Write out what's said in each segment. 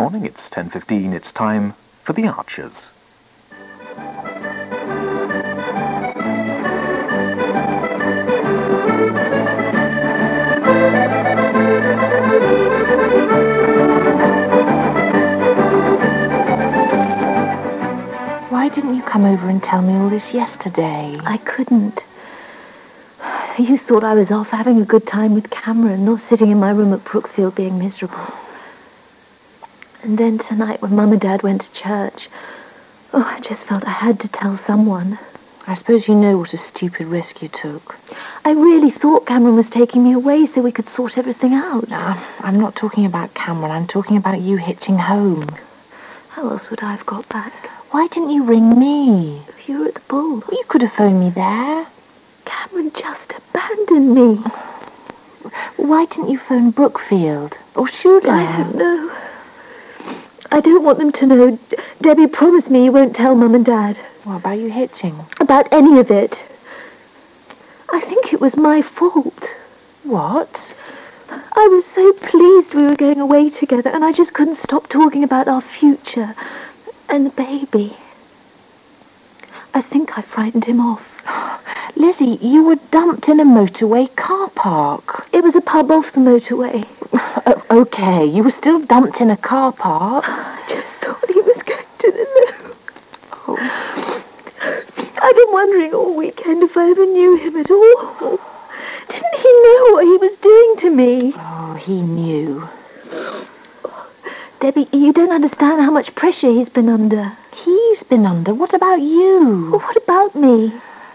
morning, it's 10:15, it's time for The Archers. Why didn't you come over and tell me all this yesterday? I couldn't. You thought I was off having a good time with Cameron, not sitting in my room at Brookfield being miserable. And then tonight when Mum and Dad went to church, I just felt I had to tell someone. I suppose you know what a stupid risk you took. I really thought Cameron was taking me away so we could sort everything out. No, I'm not talking about Cameron. I'm talking about you hitching home. How else would I have got back? Why didn't you ring me? You were at the ball. Well, you could have phoned me there. Cameron just abandoned me. Why didn't you phone Brookfield? Or should I? I don't know. I don't want them to know. Debbie promised me you won't tell Mum and Dad. What about you hitching? About any of it. I think it was my fault. What? I was so pleased we were going away together, and I just couldn't stop talking about our future and the baby. I think I frightened him off. Lizzie, you were dumped in a motorway car park. It was a pub off the motorway. Okay, you were still dumped in a car park. I just thought he was going to the loo. Oh. I've been wondering all weekend if I ever knew him at all. Didn't he know what he was doing to me? Oh, he knew. Debbie, you don't understand how much pressure he's been under. He's been under? What about you? Well, what about me?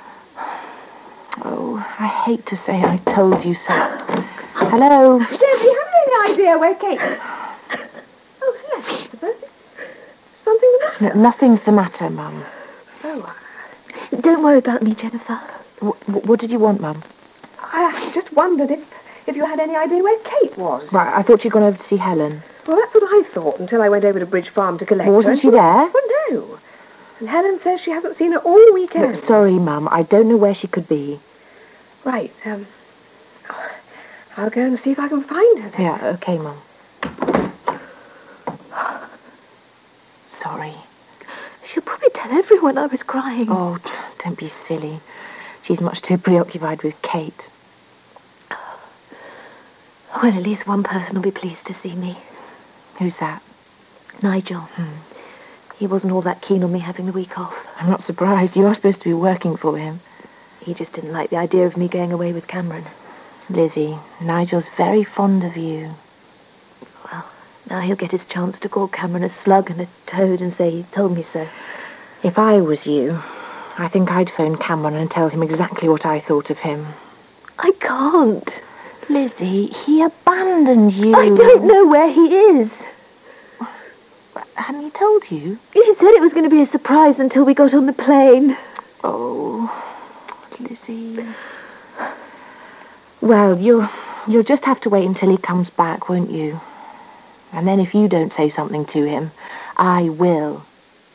Oh, I hate to say I told you so. Hello? Debbie, have you any idea where Kate... Oh, yes, I suppose. Something the matter? No, nothing's the matter, Mum. Oh, don't worry about me, Jennifer. What did you want, Mum? I just wondered if you had any idea where Kate was. Right, I thought you'd gone over to see Helen. Well, that's what I thought until I went over to Bridge Farm to collect her. Wasn't she there? Well, no. And Helen says she hasn't seen her all weekend. No, sorry, Mum. I don't know where she could be. Right, I'll go and see if I can find her then. Yeah, okay, Mum. Sorry. She'll probably tell everyone I was crying. Oh, don't be silly. She's much too preoccupied with Kate. Well, at least one person will be pleased to see me. Who's that? Nigel. He wasn't all that keen on me having the week off. I'm not surprised. You are supposed to be working for him. He just didn't like the idea of me going away with Cameron. Lizzie, Nigel's very fond of you. Well, now he'll get his chance to call Cameron a slug and a toad and say he told me so. If I was you, I think I'd phone Cameron and tell him exactly what I thought of him. I can't. Lizzie, he abandoned you. I don't know where he is. Hadn't he told you? He said it was going to be a surprise until we got on the plane. Oh, Lizzie. Well, you'll just have to wait until he comes back, won't you? And then if you don't say something to him, I will.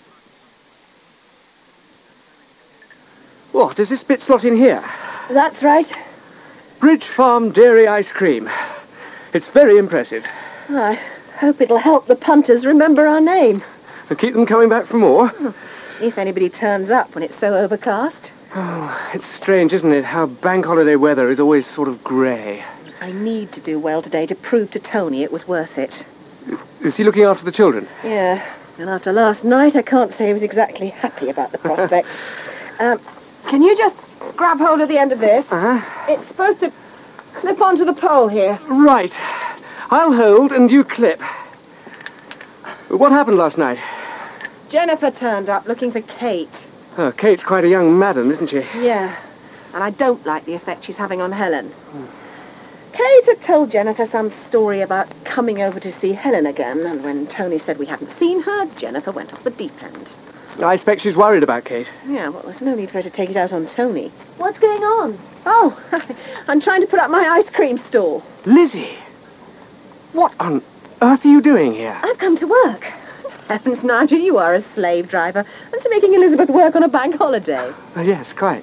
What, is this bit slot in here? That's right. Bridge Farm Dairy Ice Cream. It's very impressive. I hope it'll help the punters remember our name. And keep them coming back for more. If anybody turns up when it's so overcast. Oh, it's strange, isn't it, how bank holiday weather is always sort of grey. I need to do well today to prove to Tony it was worth it. Is he looking after the children? Yeah, and after last night, I can't say he was exactly happy about the prospect. Can you just grab hold of the end of this? Uh-huh. It's supposed to clip onto the pole here. Right. I'll hold and you clip. What happened last night? Jennifer turned up looking for Kate. Oh, Kate's quite a young madam, isn't she? Yeah, and I don't like the effect she's having on Helen. Kate had told Jennifer some story about coming over to see Helen again, and when Tony said we hadn't seen her, Jennifer went off the deep end. I expect she's worried about Kate. Yeah, well, there's no need for her to take it out on Tony. What's going on? Oh, I'm trying to put up my ice cream stall. Lizzie! What on earth are you doing here? I've come to work. Heavens, Nigel, you are a slave driver. And so making Elizabeth work on a bank holiday. Yes, quite.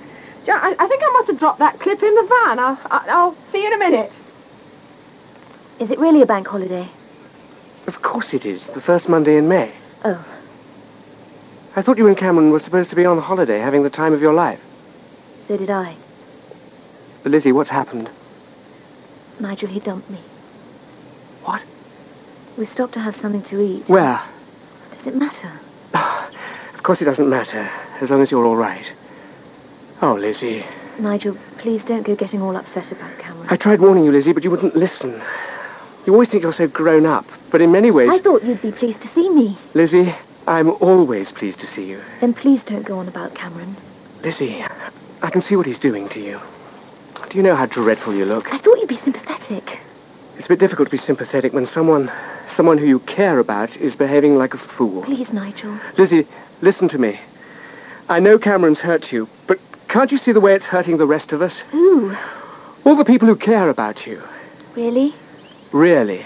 I think I must have dropped that clip in the van. I'll see you in a minute. Is it really a bank holiday? Of course it is. The first Monday in May. Oh, I thought you and Cameron were supposed to be on holiday, having the time of your life. so did I. But Lizzie, what's happened? Nigel, he dumped me. What? We stopped to have something to eat. Where? Does it matter? Of course it doesn't matter, as long as you're all right. Oh, Lizzie. Nigel, please don't go getting all upset about Cameron. I tried warning you, Lizzie, but you wouldn't listen. You always think you're so grown up, but in many ways... I thought you'd be pleased to see me. Lizzie, I'm always pleased to see you. Then please don't go on about Cameron. Lizzie, I can see what he's doing to you. Do you know how dreadful you look? I thought you'd be sympathetic. It's a bit difficult to be sympathetic when someone who you care about is behaving like a fool. Please, Nigel. Lizzie, listen to me. I know Cameron's hurt you, but can't you see the way it's hurting the rest of us? Who? All the people who care about you. Really? Really.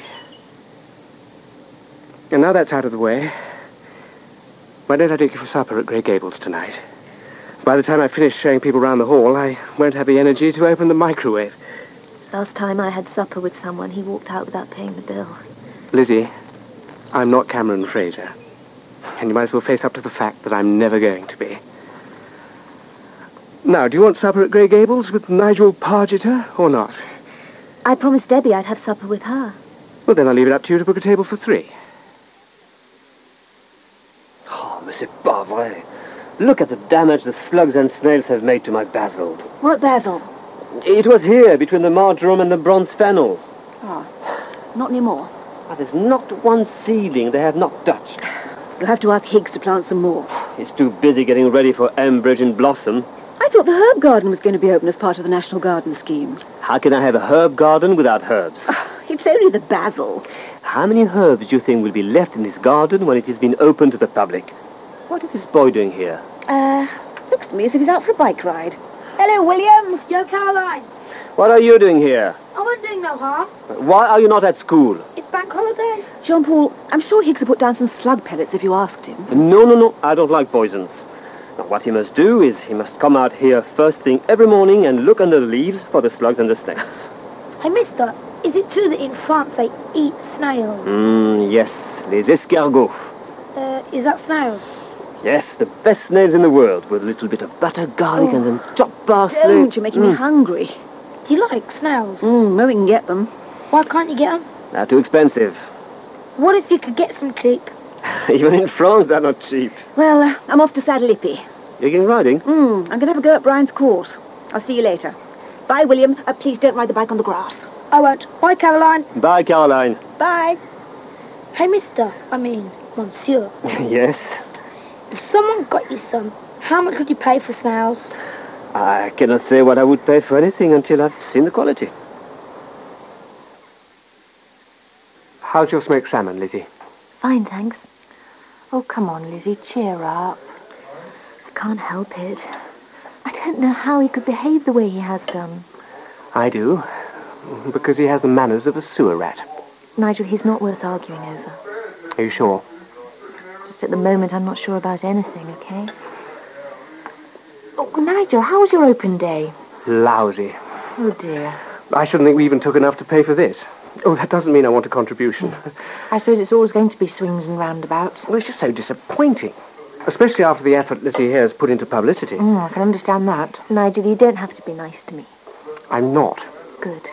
And now that's out of the way, why don't I take you for supper at Grey Gables tonight? By the time I finish showing people round the hall, I won't have the energy to open the microwave. Last time I had supper with someone, he walked out without paying the bill. Lizzie, I'm not Cameron Fraser. And you might as well face up to the fact that I'm never going to be. Now, do you want supper at Grey Gables with Nigel Pargeter or not? I promised Debbie I'd have supper with her. Well, then I'll leave it up to you to book a table for 3. Oh, mais c'est pas vrai. Look at the damage the slugs and snails have made to my basil. What basil? It was here, between the marjoram and the bronze fennel. Not anymore. But there's not one seedling they have not touched. You'll have to ask Higgs to plant some more. He's too busy getting ready for Ambridge in blossom. I thought the herb garden was going to be open as part of the National Garden Scheme. How can I have a herb garden without herbs? It's only the basil. How many herbs do you think will be left in this garden when it has been open to the public? What is this boy doing here? Looks to me as if he's out for a bike ride. Hello, William. Yo, Caroline. What are you doing here? I wasn't doing no harm. Why are you not at school? It's bank holiday. Jean-Paul, I'm sure Higgs would put down some slug pellets if you asked him. No, I don't like poisons. Now, what he must do is he must come out here first thing every morning and look under the leaves for the slugs and the snakes. Hey, mister, is it true that in France they eat snails? Yes, les escargots. Is that snails? Yes, the best snails in the world, with a little bit of butter, garlic, and then chopped parsley. Don't, you're making me hungry. Do you like snails? Well, we can get them. Why can't you get them? They're too expensive. What if you could get some cheap? Even in France, they're not cheap. Well, I'm off to Saddle Lippy. You're going riding? I'm going to have a go at Brian's course. I'll see you later. Bye, William. Please don't ride the bike on the grass. I won't. Bye, Caroline. Bye, Caroline. Bye. Hey, monsieur. Monsieur. Yes? If someone got you some, how much would you pay for snails? I cannot say what I would pay for anything until I've seen the quality. How's your smoked salmon, Lizzie? Fine, thanks. Oh, come on, Lizzie, cheer up. I can't help it. I don't know how he could behave the way he has done. I do, because he has the manners of a sewer rat. Nigel, he's not worth arguing over. Are you sure? Just at the moment, I'm not sure about anything, okay? Oh, Nigel, how was your open day? Lousy. Oh, dear. I shouldn't think we even took enough to pay for this. Oh, that doesn't mean I want a contribution. I suppose it's always going to be swings and roundabouts. Well, it's just so disappointing. Especially after the effort Lizzie here has put into publicity. I can understand that. Nigel, you don't have to be nice to me. I'm not. Good.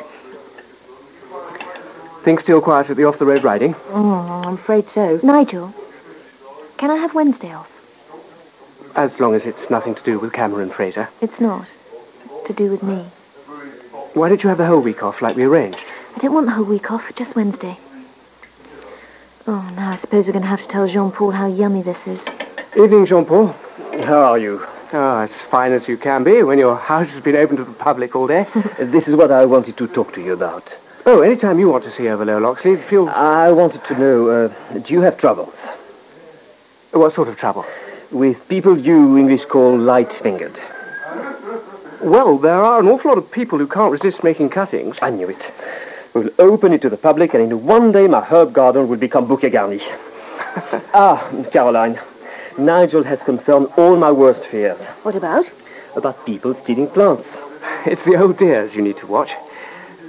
Things still quiet at the off-the-road riding? I'm afraid so. Nigel, can I have Wednesday off? As long as it's nothing to do with Cameron Fraser. It's not. To do with me. Why don't you have the whole week off like we arranged? I don't want the whole week off, just Wednesday. Oh, now I suppose we're going to have to tell Jean-Paul how yummy this is. Evening, Jean-Paul. How are you? Oh, as fine as you can be when your house has been open to the public all day. This is what I wanted to talk to you about. Oh, anytime you want to see Overlow Loxley, feel... I wanted to know, do you have troubles? What sort of trouble? With people you English call light-fingered. Well, there are an awful lot of people who can't resist making cuttings. I knew it. We'll open it to the public, and in one day my herb garden will become bouquet garni. Caroline, Nigel has confirmed all my worst fears. What about? About people stealing plants. It's the old dears you need to watch.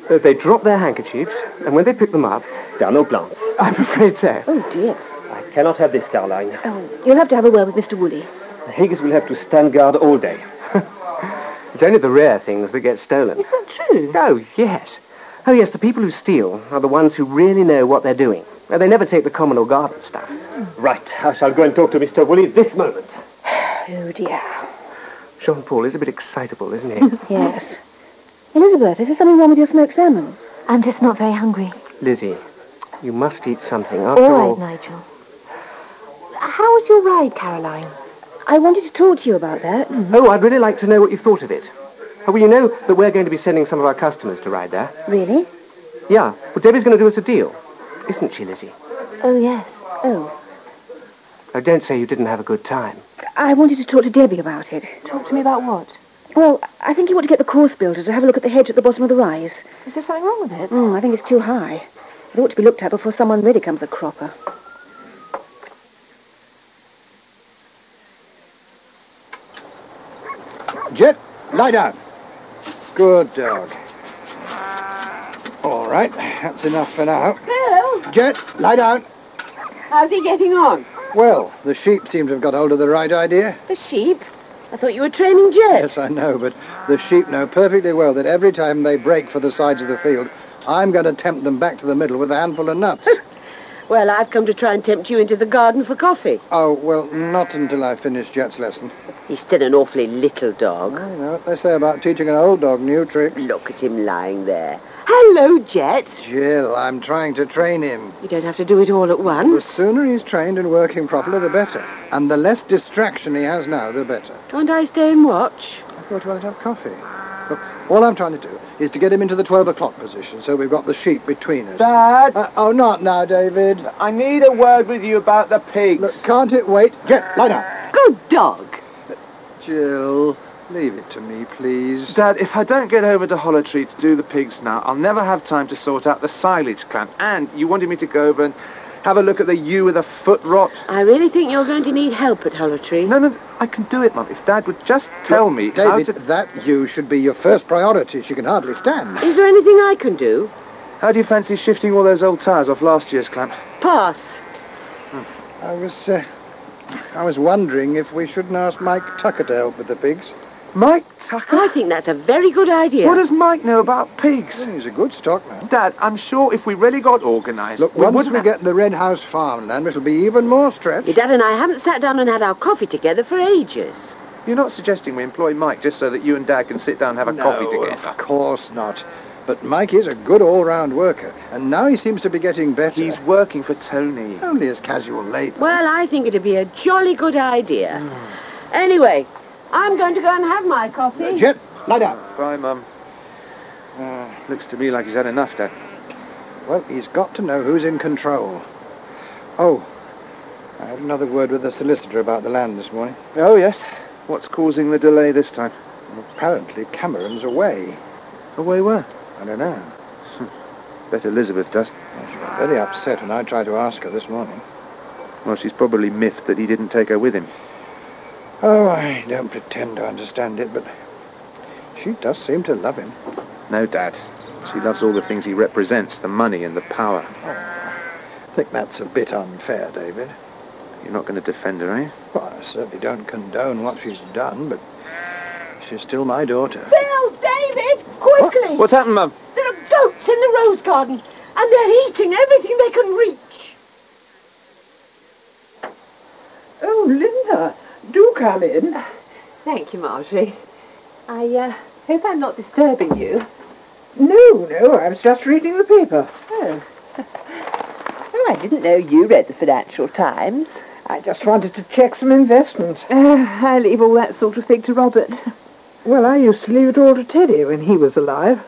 They drop their handkerchiefs, and when they pick them up... There are no plants. I'm afraid so. Oh, dear. I cannot have this, Caroline. Oh, you'll have to have a word with Mr. Woolley. The Higgs will have to stand guard all day. It's only the rare things that get stolen. Is that true? Oh, yes. Oh, yes, the people who steal are the ones who really know what they're doing. They never take the common or garden stuff. Right, I shall go and talk to Mr. Woolley this moment. Oh, dear. Jean-Paul is a bit excitable, isn't he? Yes. Elizabeth, is there something wrong with your smoked salmon? I'm just not very hungry. Lizzie, you must eat something. After All right, Nigel. How was your ride, Caroline? I wanted to talk to you about that. Oh, I'd really like to know what you thought of it. Oh, well, you know that we're going to be sending some of our customers to ride there. Really? Yeah. Well, Debbie's going to do us a deal. Isn't she, Lizzie? Oh, yes. Oh. Oh, don't say you didn't have a good time. I wanted to talk to Debbie about it. Talk to me about what? Well, I think you ought to get the course builder to have a look at the hedge at the bottom of the rise. Is there something wrong with it? I think it's too high. It ought to be looked at before someone really comes a cropper. Jet, lie down. Good dog. All right, that's enough for now. Hello. Jet, lie down. How's he getting on? Well, the sheep seem to have got hold of the right idea. The sheep? I thought you were training Jet. Yes, I know, but the sheep know perfectly well that every time they break for the sides of the field, I'm going to tempt them back to the middle with a handful of nuts. Well, I've come to try and tempt you into the garden for coffee. Oh, well, not until I finish Jet's lesson. He's still an awfully little dog. I know what they say about teaching an old dog new tricks. Look at him lying there. Hello, Jet. Jill, I'm trying to train him. You don't have to do it all at once. The sooner he's trained and working properly, the better. And the less distraction he has now, the better. Can't I stay and watch? I thought you wanted to have coffee. Look, all I'm trying to do is to get him into the 12 o'clock position, so we've got the sheep between us. Dad! Oh, not now, David. I need a word with you about the pigs. Look, can't it wait? Jet, lie down. Good dog. Jill, leave it to me, please. Dad, if I don't get over to Hollow Tree to do the pigs now, I'll never have time to sort out the silage clamp. And you wanted me to go over and have a look at the ewe with a foot rot. I really think you're going to need help at Hollow Tree. No, I can do it, Mum. If Dad would just tell me how David, to... that ewe should be your first priority. She can hardly stand. Is there anything I can do? How do you fancy shifting all those old tyres off last year's clamp? Pass. I was wondering if we shouldn't ask Mike Tucker to help with the pigs. Mike Tucker? I think that's a very good idea. What does Mike know about pigs? Well, he's a good stockman. Dad, I'm sure if we really got organised... Look, once we get the Red House farmland, it'll be even more stretched. Your dad and I haven't sat down and had our coffee together for ages. You're not suggesting we employ Mike just so that you and Dad can sit down and have a coffee together? Of course not. But Mike is a good all-round worker, and now he seems to be getting better. He's working for Tony. Only as casual labour. Well, I think it'd be a jolly good idea. Anyway, I'm going to go and have my coffee. Jet, lie down. Bye, Mum. Looks to me like he's had enough, Dad. Well, he's got to know who's in control. Oh, I had another word with the solicitor about the land this morning. Oh, yes. What's causing the delay this time? Well, apparently Cameron's away. Away where? I don't know. Bet Elizabeth does. Well, she got very upset when I tried to ask her this morning. Well, she's probably miffed that he didn't take her with him. Oh, I don't pretend to understand it, but she does seem to love him. No, Dad. She loves all the things he represents, the money and the power. I think that's a bit unfair, David. You're not going to defend her, are you? Well, I certainly don't condone what she's done, but she's still my daughter. Bill, David, quickly! What's happened, Mum? There are goats in the rose garden, and they're eating everything they can reach. Oh, Linda, do come in. Thank you, Marjorie. I hope I'm not disturbing you. No, I was just reading the paper. Oh, I didn't know you read the Financial Times. I just wanted to check some investments. I leave all that sort of thing to Robert. Well, I used to leave it all to Teddy when he was alive.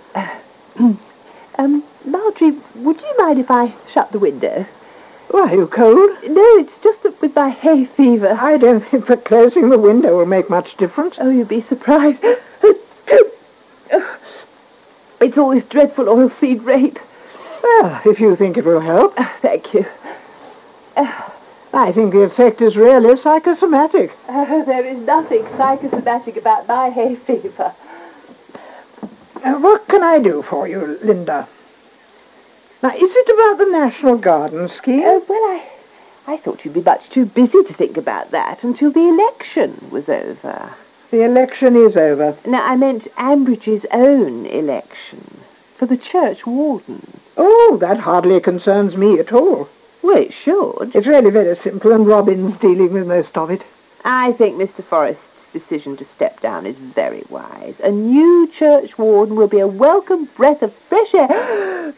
Marjorie, would you mind if I shut the window? Why, are you cold? No, it's just that with my hay fever. I don't think that closing the window will make much difference. Oh, you'd be surprised. It's all this dreadful oilseed rape. Well, if you think it will help. Thank you. I think the effect is really psychosomatic. There is nothing psychosomatic about my hay fever. What can I do for you, Linda? Now, is it about the National Garden Scheme? Well, I thought you'd be much too busy to think about that until the election was over. The election is over. No, I meant Ambridge's own election for the church warden. Oh, that hardly concerns me at all. Well, it should. It's really very simple, and Robin's dealing with most of it. I think Mr. Forrest's decision to step down is very wise. A new church warden will be a welcome breath of fresh air.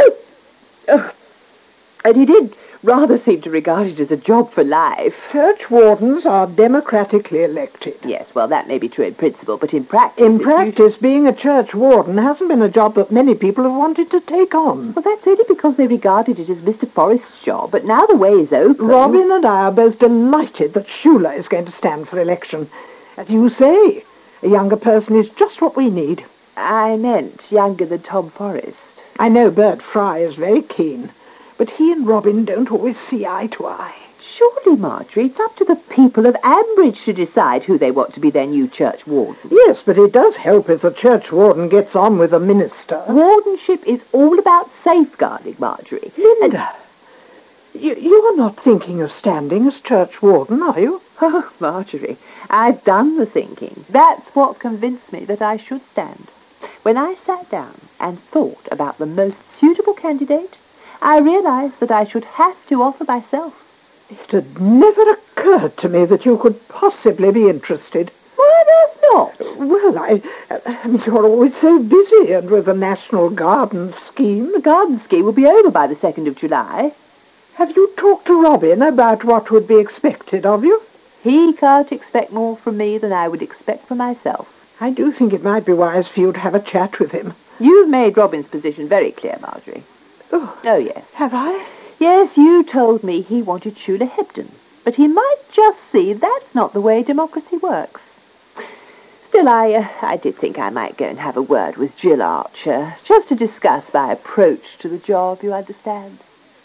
And he did rather seem to regard it as a job for life. Church wardens are democratically elected. Yes, well, that may be true in principle, but in practice... In practice, being a church warden hasn't been a job that many people have wanted to take on. Well, that's only because they regarded it as Mr. Forrest's job, but now the way is open. Robin and I are both delighted that Shula is going to stand for election. As you say, a younger person is just what we need. I meant younger than Tom Forrest. I know Bert Fry is very keen, but he and Robin don't always see eye to eye. Surely, Marjorie, it's up to the people of Ambridge to decide who they want to be their new church warden. Yes, but it does help if the church warden gets on with the minister. Wardenship is all about safeguarding, Marjorie. Linda, you are not thinking of standing as church warden, are you? Oh, Marjorie, I've done the thinking. That's what convinced me that I should stand. When I sat down and thought about the most suitable candidate, I realized that I should have to offer myself. It had never occurred to me that you could possibly be interested. Why on earth not? Well, I mean, you're always so busy, and with the National Garden Scheme. The garden scheme will be over by the 2nd of July. Have you talked to Robin about what would be expected of you? He can't expect more from me than I would expect from myself. I do think it might be wise for you to have a chat with him. You've made Robin's position very clear, Marjorie. Oh, yes. Have I? Yes, you told me he wanted Shula Hebden, but he might just see that's not the way democracy works. Still, I did think I might go and have a word with Jill Archer, just to discuss my approach to the job, you understand.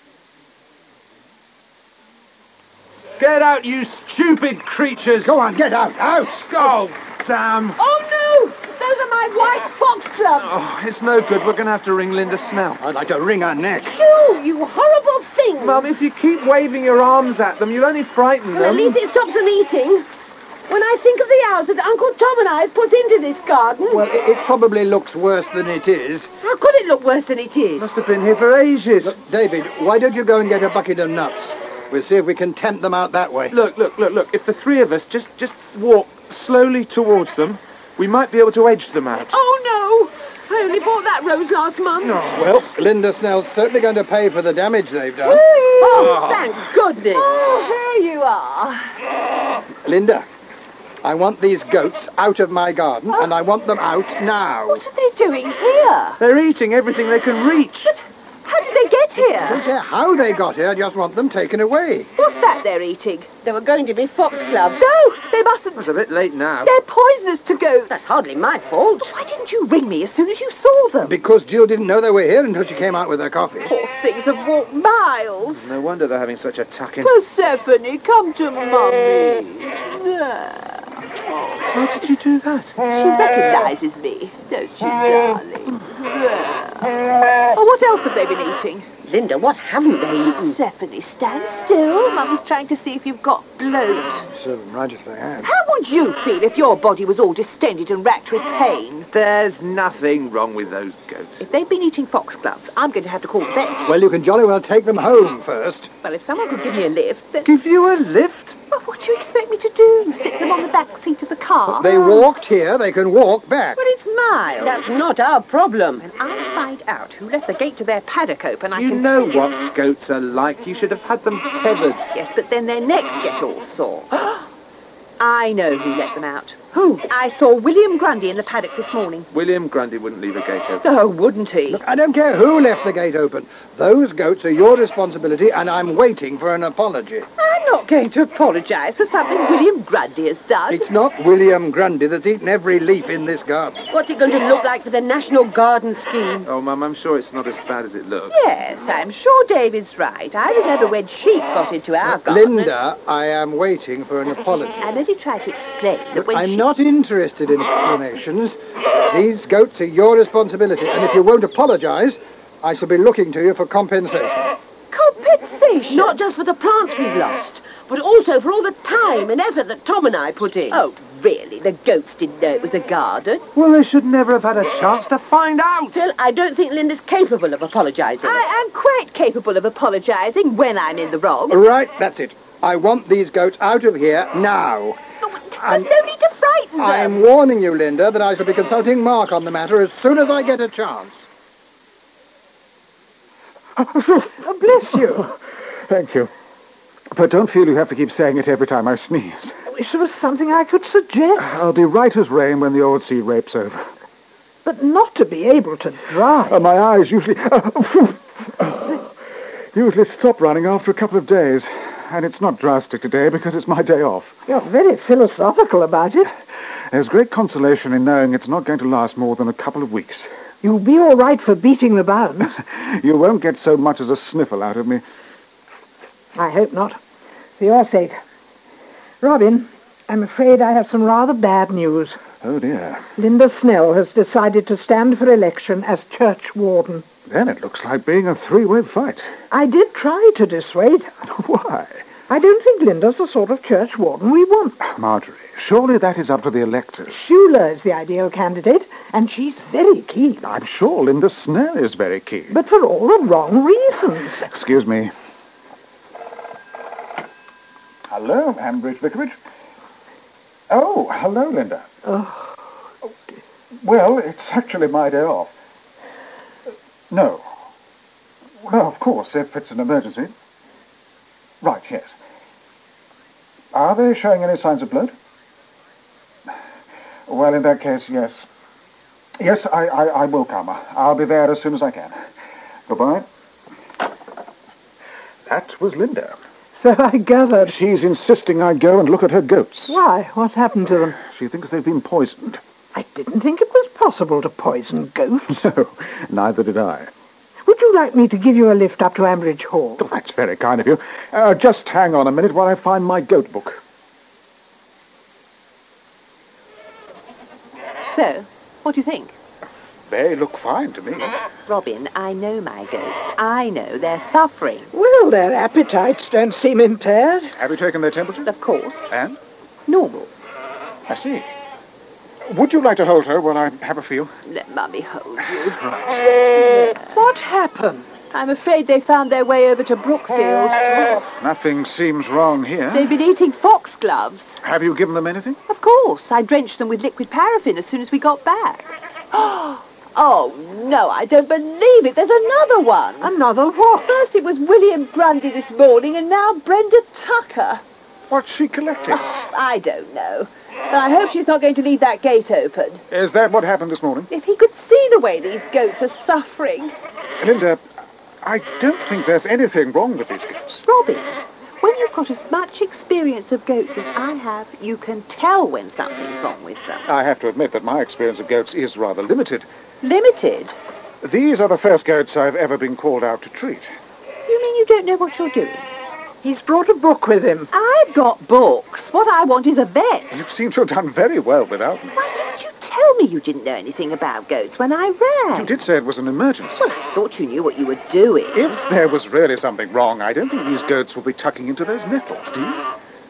Get out, you stupid creatures! Go on, get out! Out! Go, Sam! Oh, no! Those are my white foxgloves! Oh, it's no good. We're going to have to ring Linda Snell. I'd like to wring her neck. Shoo, you horrible thing! Mum, if you keep waving your arms at them, you'll only frighten them. Well, at least it stops them eating. When I think of the hours that Uncle Tom and I have put into this garden... Well, it probably looks worse than it is. How could it look worse than it is? Must have been here for ages. Look, David, why don't you go and get a bucket of nuts? We'll see if we can tempt them out that way. Look. If the three of us just walk slowly towards them, we might be able to edge them out. Oh, no! I only bought that rose last month. No. Well, Linda Snell's certainly going to pay for the damage they've done. Oh, thank goodness. Oh, there you are. Linda, I want these goats out of my garden, and I want them out now. What are they doing here? They're eating everything they can reach. How did they get I don't here? care how they got here, I just want them taken away. What's that they're eating? They were going to be foxgloves. No, they mustn't. It's a bit late now. They're poisonous to goats. That's hardly my fault. Why didn't you ring me as soon as you saw them? Because Jill didn't know they were here until she came out with her coffee. Poor things have walked miles. No wonder they're having such a tuck-in. Persephone, come to Mummy. There. How did you do that? She recognises me, don't you, darling? There. Oh, what else have they been eating? Linda, what haven't they eaten? Persephone, stand still. Mummy's trying to see if you've got bloat. Serve them right if they have. How would you feel if your body was all distended and racked with pain? There's nothing wrong with those goats. If they've been eating foxgloves, I'm going to have to call the vet. Well, you can jolly well take them home first. Well, if someone could give me a lift, then... Give you a lift? Well, what do you expect me to do? Sit them on the back seat of the car? They walked here, they can walk back. Well, it's miles. That's not our problem. And I'll find out who left the gate to their paddock open. I You can know what goats are like. You should have had them tethered. Yes, but then their necks get all sore. I know who let them out. Who? I saw William Grundy in the paddock this morning. William Grundy wouldn't leave a gate open. Oh, wouldn't he? Look, I don't care who left the gate open. Those goats are your responsibility, and I'm waiting for an apology. I'm not going to apologise for something William Grundy has done. It's not William Grundy that's eaten every leaf in this garden. What's it going to look like for the National Garden Scheme? Oh, Mum, I'm sure it's not as bad as it looks. Yes, I'm sure David's right. I remember when sheep got into our garden. Linda, I am waiting for an apology. I'm only trying to explain that when I'm sheep... not interested in explanations. These goats are your responsibility, and if you won't apologise, I shall be looking to you for compensation. Compensation? Not just for the plants we've lost, but also for all the time and effort that Tom and I put in. Oh, really? The goats didn't know it was a garden? Well, they should never have had a chance to find out. Still, I don't think Linda's capable of apologising. I am quite capable of apologising when I'm in the wrong. Right, that's it. I want these goats out of here now. There's no need to frighten them. I'm warning you, Linda, that I shall be consulting Mark on the matter as soon as I get a chance. Oh, bless you. Thank you. But don't feel you have to keep saying it every time I sneeze. I wish there was something I could suggest. I'll be right as rain when the old sea rape's over. But not to be able to drive. My eyes usually stop running after a couple of days. And it's not drastic today because it's my day off. You're very philosophical about it. There's great consolation in knowing it's not going to last more than a couple of weeks. You'll be all right for beating the bounds. You won't get so much as a sniffle out of me. I hope not. For your sake. Robin, I'm afraid I have some rather bad news. Oh, dear. Linda Snell has decided to stand for election as church warden. Then it looks like being a three-way fight. I did try to dissuade. Why? I don't think Linda's the sort of church warden we want. Marjorie, surely that is up to the electors. Shula is the ideal candidate, and she's very keen. I'm sure Linda Snell is very keen. But for all the wrong reasons. Excuse me. Hello, Ambridge Vicarage. Oh, hello, Linda. Oh. Well, it's actually my day off. No. Well, of course, if it's an emergency. Right, yes. Are they showing any signs of blood? Well, in that case, yes. Yes, I will come. I'll be there as soon as I can. Goodbye. That was Linda. So I gathered. She's insisting I go and look at her goats. Why? What happened to them? She thinks they've been poisoned. I didn't think it was possible to poison goats. No, neither did I. Would you like me to give you a lift up to Ambridge Hall? Oh, that's very kind of you. Just hang on a minute while I find my goat book. So, what do you think? They look fine to me. Robin, I know my goats. I know they're suffering. Well, their appetites don't seem impaired. Have you taken their temperature? Of course. And? Normal. I see. Would you like to hold her while I have a feel? Let Mummy hold you. What happened? I'm afraid they found their way over to Brookfield. Nothing seems wrong here. They've been eating foxgloves. Have you given them anything? Of course. I drenched them with liquid paraffin as soon as we got back. Oh, no, I don't believe it. There's another one. Another what? First it was William Grundy this morning, and now Brenda Tucker. What's she collecting? I don't know. But I hope she's not going to leave that gate open. Is that what happened this morning? If he could see the way these goats are suffering. Linda, I don't think there's anything wrong with these goats. Robin, when you've got as much experience of goats as I have, you can tell when something's wrong with them. I have to admit that my experience of goats is rather limited. Limited? These are the first goats I've ever been called out to treat. You mean you don't know what you're doing? He's brought a book with him. I've got books. What I want is a vet. You seem to have done very well without me. Why didn't you tell me you didn't know anything about goats when I rang? You did say it was an emergency. Well, I thought you knew what you were doing. If there was really something wrong, I don't think these goats will be tucking into those nettles, do you?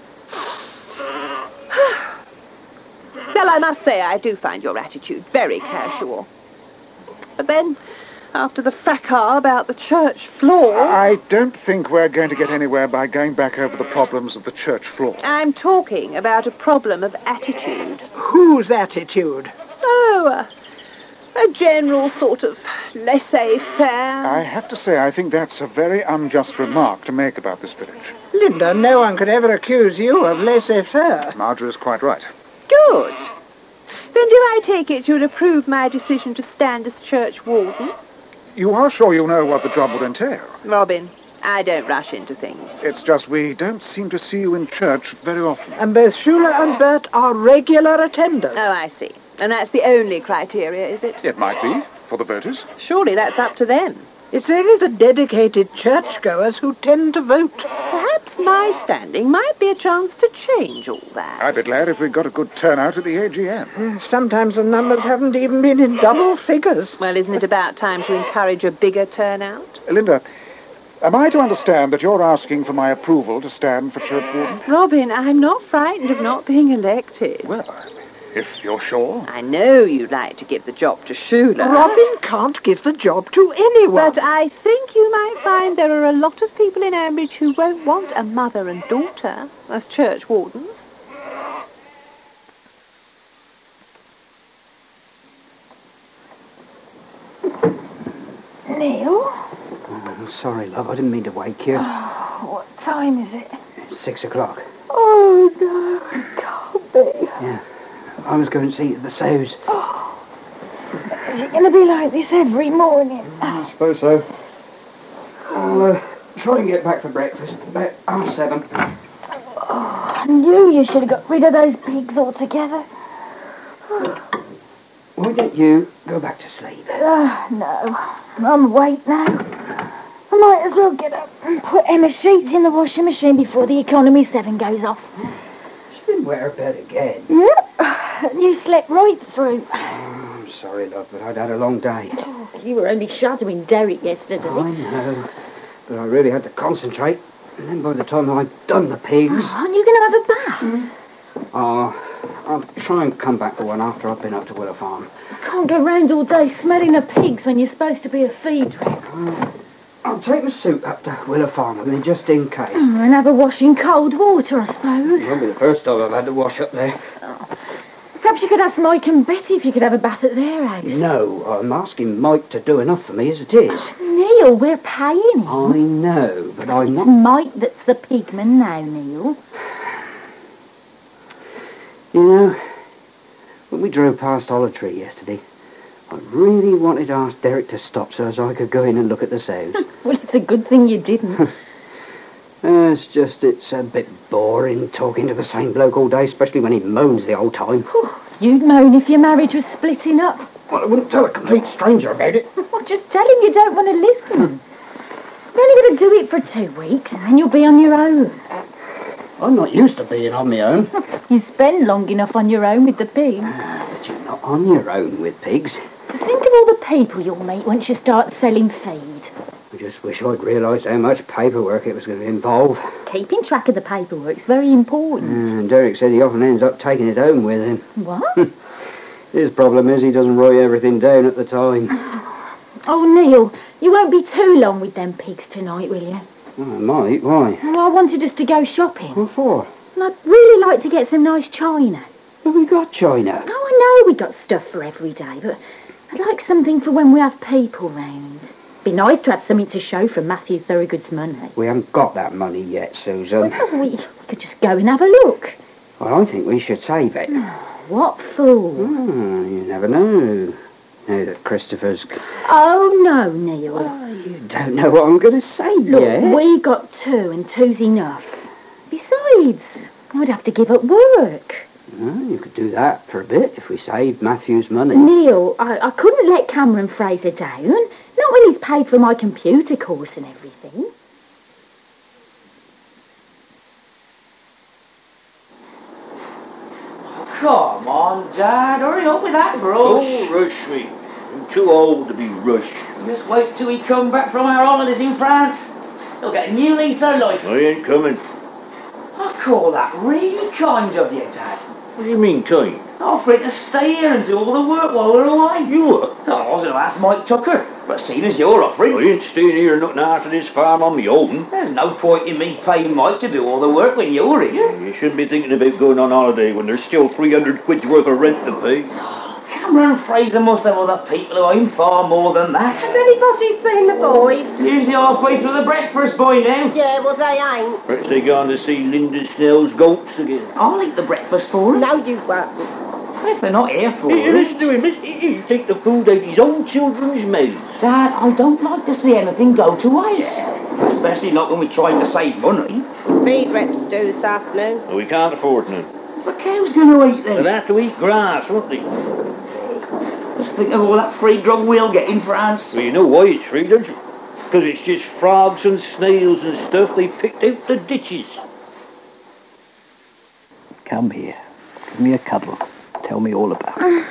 Well, I must say I do find your attitude very casual. But then, after the fracas about the church floor... I don't think we're going to get anywhere by going back over the problems of the church floor. I'm talking about a problem of attitude. Whose attitude? Oh, a general sort of laissez-faire. I have to say, I think that's a very unjust remark to make about this village. Linda, no one could ever accuse you of laissez-faire. Marjorie's quite right. Good. Then do I take it you'll approve my decision to stand as church warden? You are sure you know what the job would entail? Robin, I don't rush into things. It's just we don't seem to see you in church very often. And both Shula and Bert are regular attenders. Oh, I see. And that's the only criteria, is it? It might be, for the voters. Surely that's up to them. It's only the dedicated churchgoers who tend to vote. Perhaps my standing might be a chance to change all that. I'd be glad if we got a good turnout at the AGM. Sometimes the numbers haven't even been in double figures. Well, isn't it about time to encourage a bigger turnout? Linda, am I to understand that you're asking for my approval to stand for churchwarden? Robin, I'm not frightened of not being elected. Well, if you're sure. I know you'd like to give the job to Shula. Robin can't give the job to anyone. But I think you might find there are a lot of people in Ambridge who won't want a mother and daughter as churchwardens. Neil? Oh, sorry, love. I didn't mean to wake you. Oh, what time is it? It's 6 o'clock. Oh, no, it can't be. Yeah. I was going to see the sows. Is it going to be like this every morning? I suppose so. I'll try and get back for breakfast about 7:30. Oh, I knew you should have got rid of those pigs altogether. Why don't you go back to sleep? No, I'm awake now. I might as well get up and put Emma's sheets in the washing machine before the Economy 7 goes off. She didn't wear her bed again. Yep, and you slept right through. I'm sorry, love, but I'd had a long day. Oh, you were only shadowing Derek yesterday. I know, but I really had to concentrate. And then by the time I'd done the pigs... Oh, aren't you going to have a bath? I'll try and come back for one after I've been up to Willow Farm. I can't go round all day smelling of pigs when you're supposed to be a feed rep. I'll take my suit up to Willow Farm with me just in case. And have a wash in cold water, I suppose. It won't be the first time I've had to wash up there. Perhaps you could ask Mike and Betty if you could have a bath at their house. No, I'm asking Mike to do enough for me as it is. Neil, we're paying him. I know, but I'm It's not... Mike that's the pigman now, Neil. You know, when we drove past Hollow Tree yesterday, I really wanted to ask Derek to stop so as I could go in and look at the sows. Well, it's a good thing you didn't. It's a bit boring talking to the same bloke all day, especially when he moans the whole time. You'd moan if your marriage was splitting up. Well, I wouldn't tell a complete stranger about it. Well, just tell him you don't want to listen. You're only going to do it for 2 weeks, and then you'll be on your own. I'm not used to being on my own. You spend long enough on your own with the pigs. But you're not on your own with pigs. Think of all the people you'll meet once you start selling feed. I just wish I'd realised how much paperwork it was going to involve. Keeping track of the paperwork's very important. And Derek said he often ends up taking it home with him. What? His problem is he doesn't write everything down at the time. Oh, Neil, you won't be too long with them pigs tonight, will you? Oh, I might. Why? Well, I wanted us to go shopping. What for? And I'd really like to get some nice china. Have we got china? Oh, I know we got stuff for every day, but I'd like something for when we have people round. Be nice to have something to show from Matthew Thorogood's money. We haven't got that money yet, Susan. Well, we could just go and have a look. Well, I think we should save it. What for? You never know. Now that Christopher's... Oh, no, Neil. You don't know what I'm going to say Look, yet. we got 2 and 2's enough. Besides, I'd have to give up work. Well, you could do that for a bit if we saved Matthew's money. Neil, I couldn't let Cameron Fraser down. Not when he's paid for my computer course and everything. Come on, Dad, hurry up with that brush. Don't rush me. I'm too old to be rushed. Just wait till we come back from our holidays in France. You'll get a new lease of life. I ain't coming. I call that really kind of you, Dad. What do you mean, kind? Offering to stay here and do all the work while we're away. You what? Oh, I was going to ask Mike Tucker, but seeing as you're offering... I ain't staying here looking after this farm on my own. There's no point in me paying Mike to do all the work when you're here. You shouldn't be thinking about going on holiday when there's still 300 quid's worth of rent to pay. Cameron Fraser must have other people who own far more than that. Has anybody seen the boys? Usually I'll wait for the breakfast boy now. Yeah, well, they ain't. Perhaps they gone to see Linda Snell's goats again. I'll eat the breakfast for them. No, you won't. If they're not here for Hey, us. listen to him. He take the food out his own children's mouths. Dad, I don't like to see anything go to waste. Especially not when we're trying to save money. Feed reps do this afternoon. No, we can't afford none. The cow's going to eat them. They'll have to eat grass, won't they? Just think of all that free grub we'll get in France. Well, you know why it's free, don't you? because it's just frogs and snails and stuff they picked out the ditches. Come here. Give me a cuddle. Tell me all about it.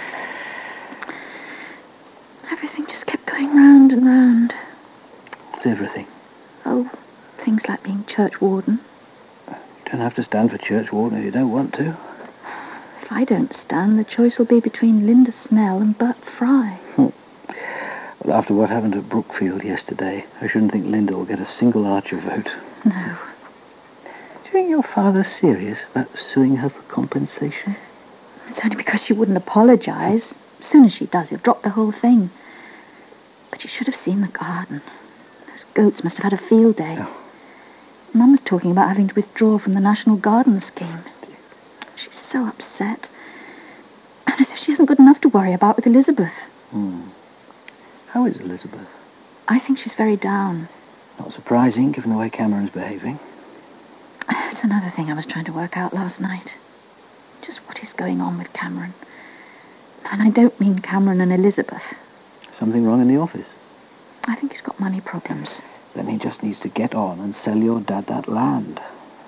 Everything just kept going round and round. What's everything? Oh, things like being church warden. You don't have to stand for church warden if you don't want to. If I don't stand, the choice will be between Linda Snell and Bert Fry. Well, after what happened at Brookfield yesterday, I shouldn't think Linda will get a single Archer vote. No. Do you think your father's serious about suing her for compensation? It's only because she wouldn't apologise. As soon as she does, he'll drop the whole thing. But you should have seen the garden. Those goats must have had a field day. Oh. Mum was talking about having to withdraw from the National Garden Scheme. She's so upset. And as if she hasn't got enough to worry about with Elizabeth. How is Elizabeth? I think she's very down. Not surprising, given the way Cameron's behaving. That's another thing I was trying to work out last night. Just what is going on with Cameron. And I don't mean Cameron and Elizabeth. Something wrong in the office? I think he's got money problems. Then he just needs to get on and sell your dad that land.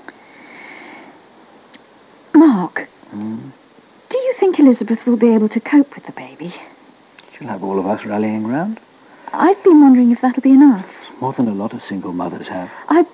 Mark, do you think Elizabeth will be able to cope with the baby? She'll have all of us rallying round. I've been wondering if that'll be enough. It's more than a lot of single mothers have.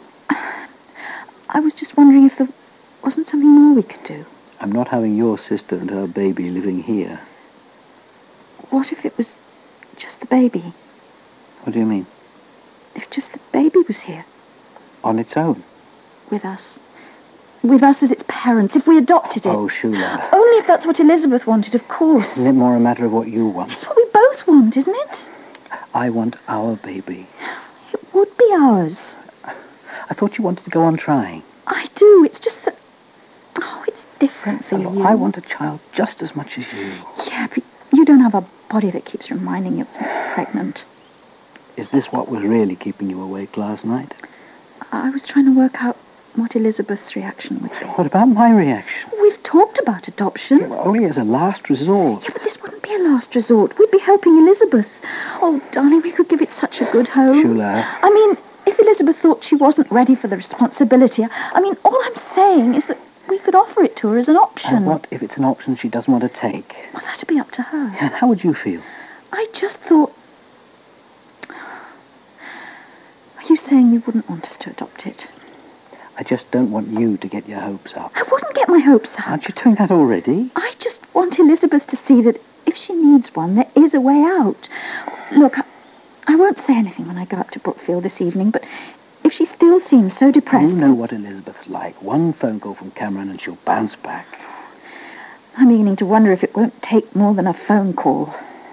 I was just wondering if there wasn't something more we could do. I'm not having your sister and her baby living here. What if it was just the baby? What do you mean? If just the baby was here. On its own? With us. With us as its parents, if we adopted it. Oh, Shula. Only if that's what Elizabeth wanted, of course. Isn't it more a matter of what you want? It's what we both want, isn't it? I want our baby. It would be ours. I thought you wanted to go on trying. I do. It's just that... Oh, it's different for you. I want a child just as much as you. Yeah, but you don't have a body that keeps reminding you of being pregnant. Is this what was really keeping you awake last night? I was trying to work out what Elizabeth's reaction would be. What about my reaction? We've talked about adoption. Yeah, only as a last resort. Yeah, but this wouldn't be a last resort. We'd be helping Elizabeth. Oh, darling, we could give it such a good home. Shula. I mean, if Elizabeth thought she wasn't ready for the responsibility, I mean, all I'm saying is that we could offer it to her as an option. And what if it's an option she doesn't want to take? Well, that'd be up to her. And how would you feel? I just thought... Are you saying you wouldn't want us to adopt it? I just don't want you to get your hopes up. I wouldn't get my hopes up. Aren't you doing that already? I just want Elizabeth to see that if she needs one, there is a way out. Look, I won't say anything when I go up to Brookfield this evening, but if she still seems so depressed... You know what Elizabeth's like. One phone call from Cameron and she'll bounce back. I'm beginning to wonder if it won't take more than a phone call.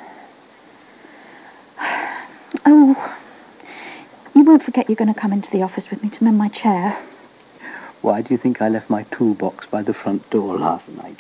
Oh, you won't forget you're going to come into the office with me to mend my chair. Why do you think I left my toolbox by the front door last night?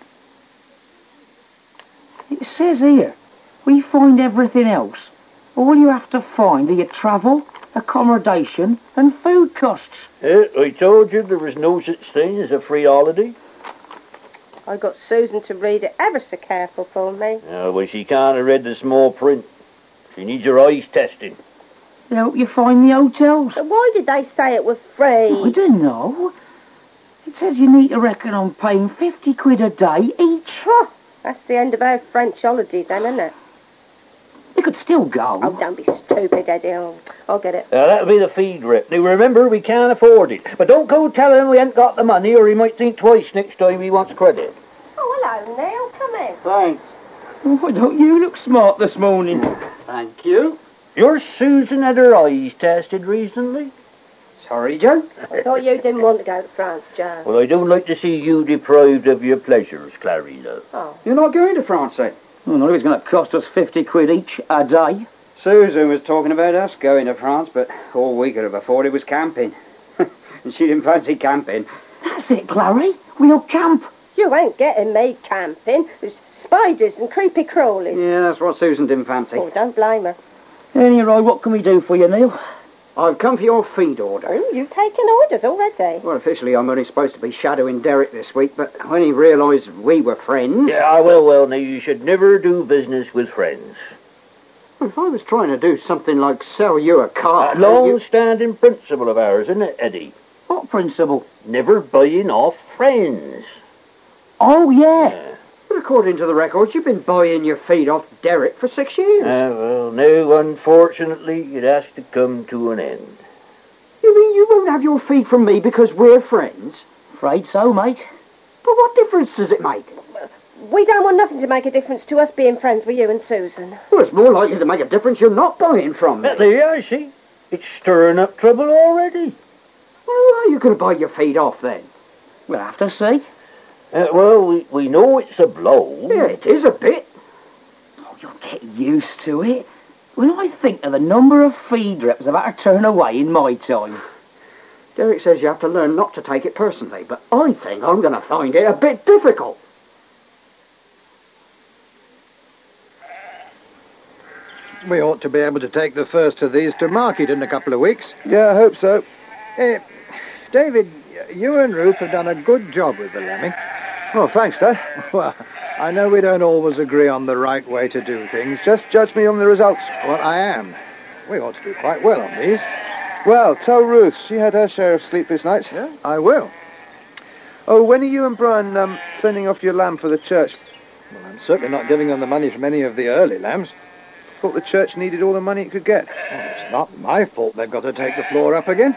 It says here, we find everything else. All you have to find are your travel, accommodation and food costs. I told you there was no such thing as a free holiday. I got Susan to read it ever so careful for me. Well, she can't have read the small print. She needs her eyes testing. To help you find the hotels. So why did they say it was free? I don't know. It says you need to reckon on paying 50 quid a day each. Oh, that's the end of our French holiday then, isn't it? You could still go. Oh, don't be stupid, Eddie. I'll get it. That'll be the feed rep. Now, remember, we can't afford it. But don't go telling him we ain't got the money, or he might think twice next time he wants credit. Oh, hello, Neil. Come in. Thanks. Why don't you look smart this morning? Thank you. Your Susan had her eyes tested recently? Sorry, Joe. I thought you didn't want to go to France, Joe. Well, I don't like to see you deprived of your pleasures, Clarissa. Oh. You're not going to France, eh? Well, not if it's going to cost us 50 quid each a day. Susan was talking about us going to France, but all we could have afforded was camping. And she didn't fancy camping. That's it, Clary. We'll camp. You ain't getting me camping. There's spiders and creepy crawlies. Yeah, that's what Susan didn't fancy. Oh, don't blame her. Anyway, what can we do for you, Neil? I've come for your feed order. Oh, you've taken orders already. Well, officially I'm only supposed to be shadowing Derek this week, but when he realised we were friends... Yeah, well, now, you should never do business with friends. Well, if I was trying to do something like sell you a car... A long-standing principle of ours, isn't it, Eddie? What principle? Never buying off friends. Oh, yeah. But according to the records, you've been buying your feet off Derek for 6 years. Well, now, unfortunately, it has to come to an end. You mean you won't have your feet from me because we're friends? Afraid so, mate. But what difference does it make? We don't want nothing to make a difference to us being friends with you and Susan. Well, it's more likely to make a difference you're not buying from me. There you are, see? It's stirring up trouble already. Well, how are you going to buy your feet off, then? We'll have to see. Well, we know it's a blow. Yeah, it is a bit. Oh, you'll get used to it. When I think of the number of feed reps I've had to turn away in my time. Derek says you have to learn not to take it personally, but I think I'm going to find it a bit difficult. We ought to be able to take the first of these to market in a couple of weeks. Yeah, I hope so. David, you and Ruth have done a good job with the lambing. Oh, thanks, Dad. Well, I know we don't always agree on the right way to do things. Just judge me on the results. Well, I am. We ought to do quite well on these. Well, tell Ruth she had her share of sleepless nights. Yeah, I will. Oh, when are you and Brian sending off your lamb for the church? Well, I'm certainly not giving them the money from any of the early lambs. Thought the church needed all the money it could get. Well, it's not my fault they've got to take the floor up again.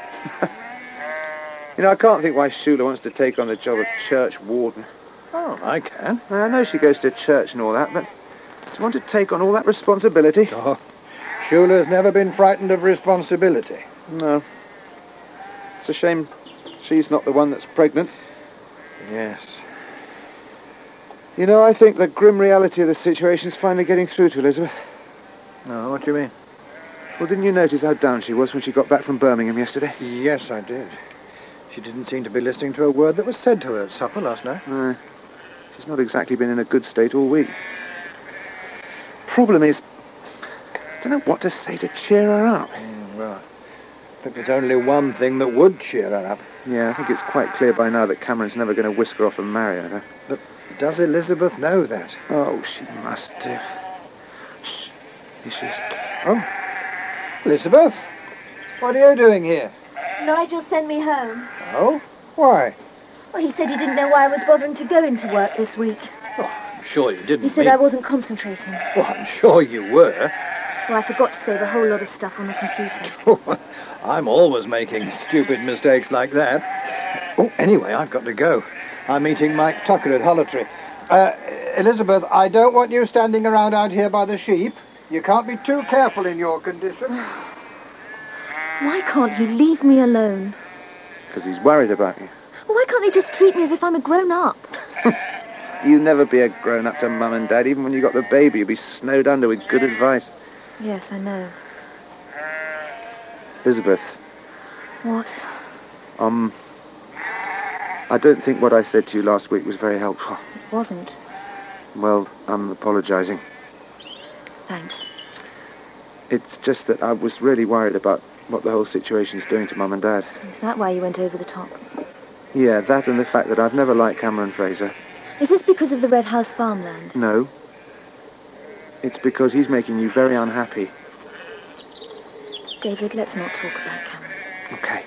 You know, I can't think why Shula wants to take on the job of church warden. Oh, I can. I know she goes to church and all that, but to want to take on all that responsibility... Oh, Shula's never been frightened of responsibility. No. It's a shame she's not the one that's pregnant. Yes. You know, I think the grim reality of the situation's finally getting through to Elizabeth. No, what do you mean? Well, didn't you notice how down she was when she got back from Birmingham yesterday? Yes, I did. She didn't seem to be listening to a word that was said to her at supper last night. She's not exactly been in a good state all week. Problem is, I don't know what to say to cheer her up. Well, I think there's only one thing that would cheer her up. Yeah, I think it's quite clear by now that Cameron's never going to whisk her off and marry her. But does Elizabeth know that? Oh, she must do. Shh. Here she is. Oh, Elizabeth, what are you doing here? Nigel sent me home. Oh? Why? Well, he said he didn't know why I was bothering to go into work this week. Oh, I'm sure you didn't. He said I wasn't concentrating. Well, I'm sure you were. Well, I forgot to save a whole lot of stuff on the computer. I'm always making stupid mistakes like that. Oh, anyway, I've got to go. I'm meeting Mike Tucker at Hollitree. Elizabeth, I don't want you standing around out here by the sheep. You can't be too careful in your condition. Why can't he leave me alone? Because he's worried about you. Why can't they just treat me as if I'm a grown-up? You'll never be a grown-up to Mum and Dad. Even when you got the baby, you'll be snowed under with good advice. Yes, I know. Elizabeth. What? I don't think what I said to you last week was very helpful. It wasn't. Well, I'm apologising. Thanks. It's just that I was really worried about what the whole situation's doing to Mum and Dad. Is that why you went over the top? Yeah, that and the fact that I've never liked Cameron Fraser. Is this because of the Red House farmland? No. It's because he's making you very unhappy. David, let's not talk about Cameron. Okay.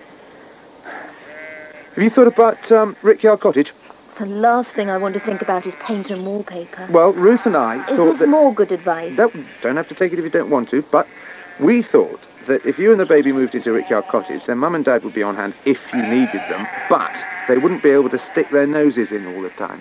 Have you thought about Rickyard Cottage? The last thing I want to think about is paint and wallpaper. Well, Ruth and I thought Is this more good advice? Don't have to take it if you don't want to, but we thought that if you and the baby moved into Rickyard Cottage, then Mum and Dad would be on hand if you needed them, but they wouldn't be able to stick their noses in all the time.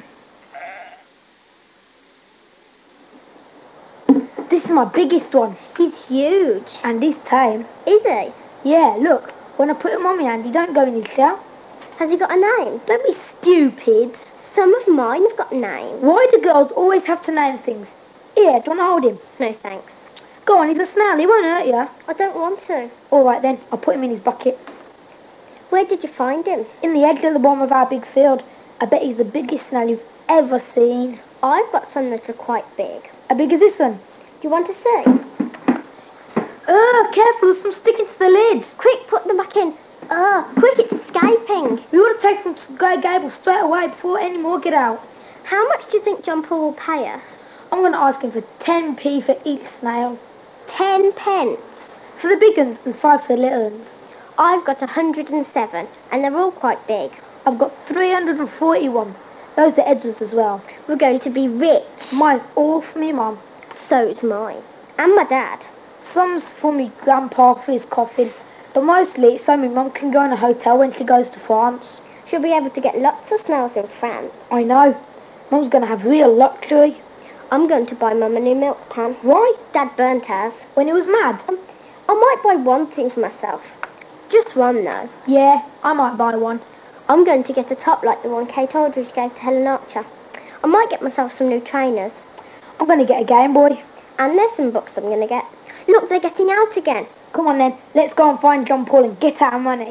This is my biggest one. He's huge. And this time. Is he? Yeah, look. When I put him on my hand, he don't go in his tail. Has he got a name? Don't be stupid. Some of mine have got names. Why do girls always have to name things? Here, do you want to hold him? No, thanks. Go on, he's a snail. He won't hurt you. I don't want to. All right, then. I'll put him in his bucket. Where did you find him? In the edge of the bottom of our big field. I bet he's the biggest snail you've ever seen. I've got some that are quite big. How big is this one? Do you want to see? Oh, careful, there's some sticking to the lid. Quick, put them back in. Oh, quick, it's escaping. We ought to take them to Grey Gables straight away before any more get out. How much do you think John Paul will pay us? I'm going to ask him for 10p for each snail. 10 pence. For the big uns and 5 for the little uns. I've got 107, and they're all quite big. I've got 341. Those are Edward's as well. We're going to be rich. Mine's all for me mum. So's mine. And my dad. Some's for me grandpa for his coffin. But mostly it's so my mum can go in a hotel when she goes to France. She'll be able to get lots of snails in France. I know. Mum's going to have real luxury. I'm going to buy Mum a new milk pan. Why? Dad burnt ours. When he was mad? I might buy one thing for myself. Just one, though. Yeah, I might buy one. I'm going to get a top like the one Kate Aldridge gave to Helen Archer. I might get myself some new trainers. I'm going to get a Game Boy. And there's some books I'm going to get. Look, they're getting out again. Come on then, let's go and find John Paul and get our money.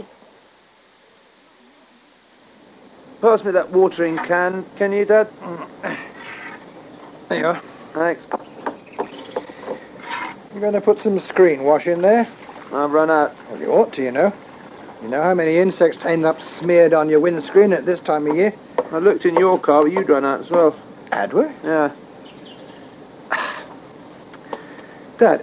Pass me that watering can, can you, Dad? There you are. Thanks. You're going to put some screen wash in there? I've run out. Well, you ought to, you know. You know how many insects end up smeared on your windscreen at this time of year? I looked in your car, but you'd run out as well. Had we? Yeah. Dad,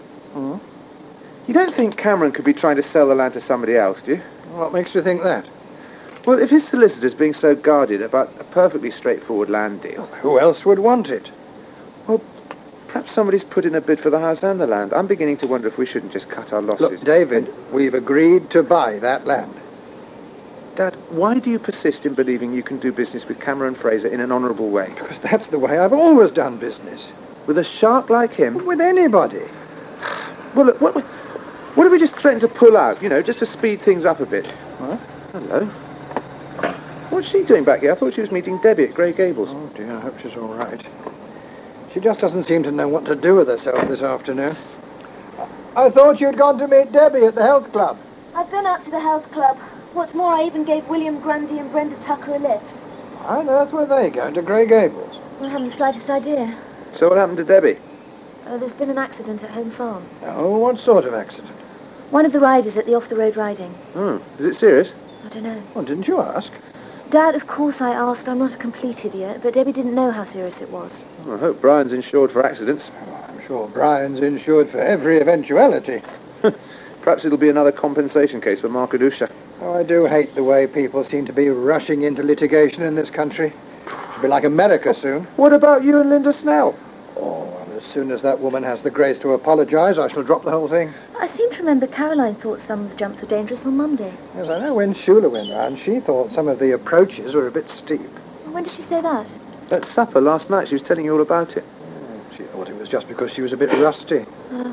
you don't think Cameron could be trying to sell the land to somebody else, do you? What makes you think that? Well, if his solicitor's being so guarded about a perfectly straightforward land deal... Who else would want it? Well, perhaps somebody's put in a bid for the house and the land. I'm beginning to wonder if we shouldn't just cut our losses. Look, David, we've agreed to buy that land. Dad, why do you persist in believing you can do business with Cameron Fraser in an honourable way? Because that's the way I've always done business. With a shark like him? With anybody. Well, look, what if we just threatened to pull out, you know, just to speed things up a bit? What? Hello. What's she doing back here? I thought she was meeting Debbie at Grey Gables. Oh, dear, I hope she's all right. She just doesn't seem to know what to do with herself this afternoon. I thought you'd gone to meet Debbie at the health club. I've been out to the health club. What's more, I even gave William Grundy and Brenda Tucker a lift. Why on earth were they going to Grey Gables? I haven't the slightest idea. So what happened to Debbie? There's been an accident at Home Farm. Oh, what sort of accident? One of the riders at the off-the-road riding. Is it serious? I don't know. Well, didn't you ask? Dad, of course I asked. I'm not a complete idiot, but Debbie didn't know how serious it was. Well, I hope Brian's insured for accidents. Oh, I'm sure Brian's insured for every eventuality. Perhaps it'll be another compensation case for Mark Adusha. Oh, I do hate the way people seem to be rushing into litigation in this country. It'll be like America soon. What about you and Linda Snell? Oh, well, as soon as that woman has the grace to apologise, I shall drop the whole thing. I seem to remember Caroline thought some of the jumps were dangerous on Monday. Yes, I know when Shula went round, she thought some of the approaches were a bit steep. When did she say that? At supper last night, she was telling you all about it. She thought it was just because she was a bit rusty.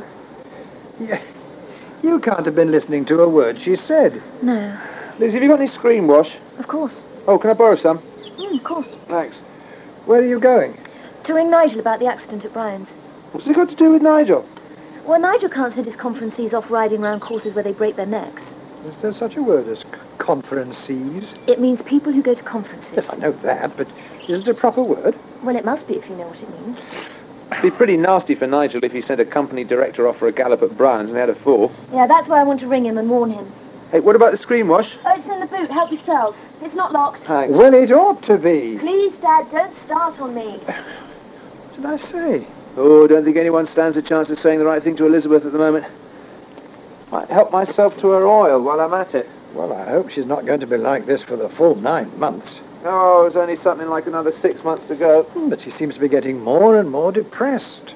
Yeah. You can't have been listening to a word she said. No. Liz, have you got any screen wash? Of course. Oh, can I borrow some? Of course. Thanks. Where are you going? To ring Nigel about the accident at Brian's. What's it got to do with Nigel? Well, Nigel can't send his conferencees off riding round courses where they break their necks. Is there such a word as conferencees? It means people who go to conferences. Yes, I know that, but is it a proper word? Well, it must be if you know what it means. It'd be pretty nasty for Nigel if he sent a company director off for a gallop at Brian's and they had a fall. Yeah, that's why I want to ring him and warn him. Hey, what about the screen wash? Oh, it's in the boot. Help yourself. It's not locked. Thanks. Well, it ought to be. Please, Dad, don't start on me. What did I say? Oh, I don't think anyone stands a chance of saying the right thing to Elizabeth at the moment. Might help myself to her oil while I'm at it. Well, I hope she's not going to be like this for the full 9 months. Oh, it's only something like another 6 months to go. But she seems to be getting more and more depressed.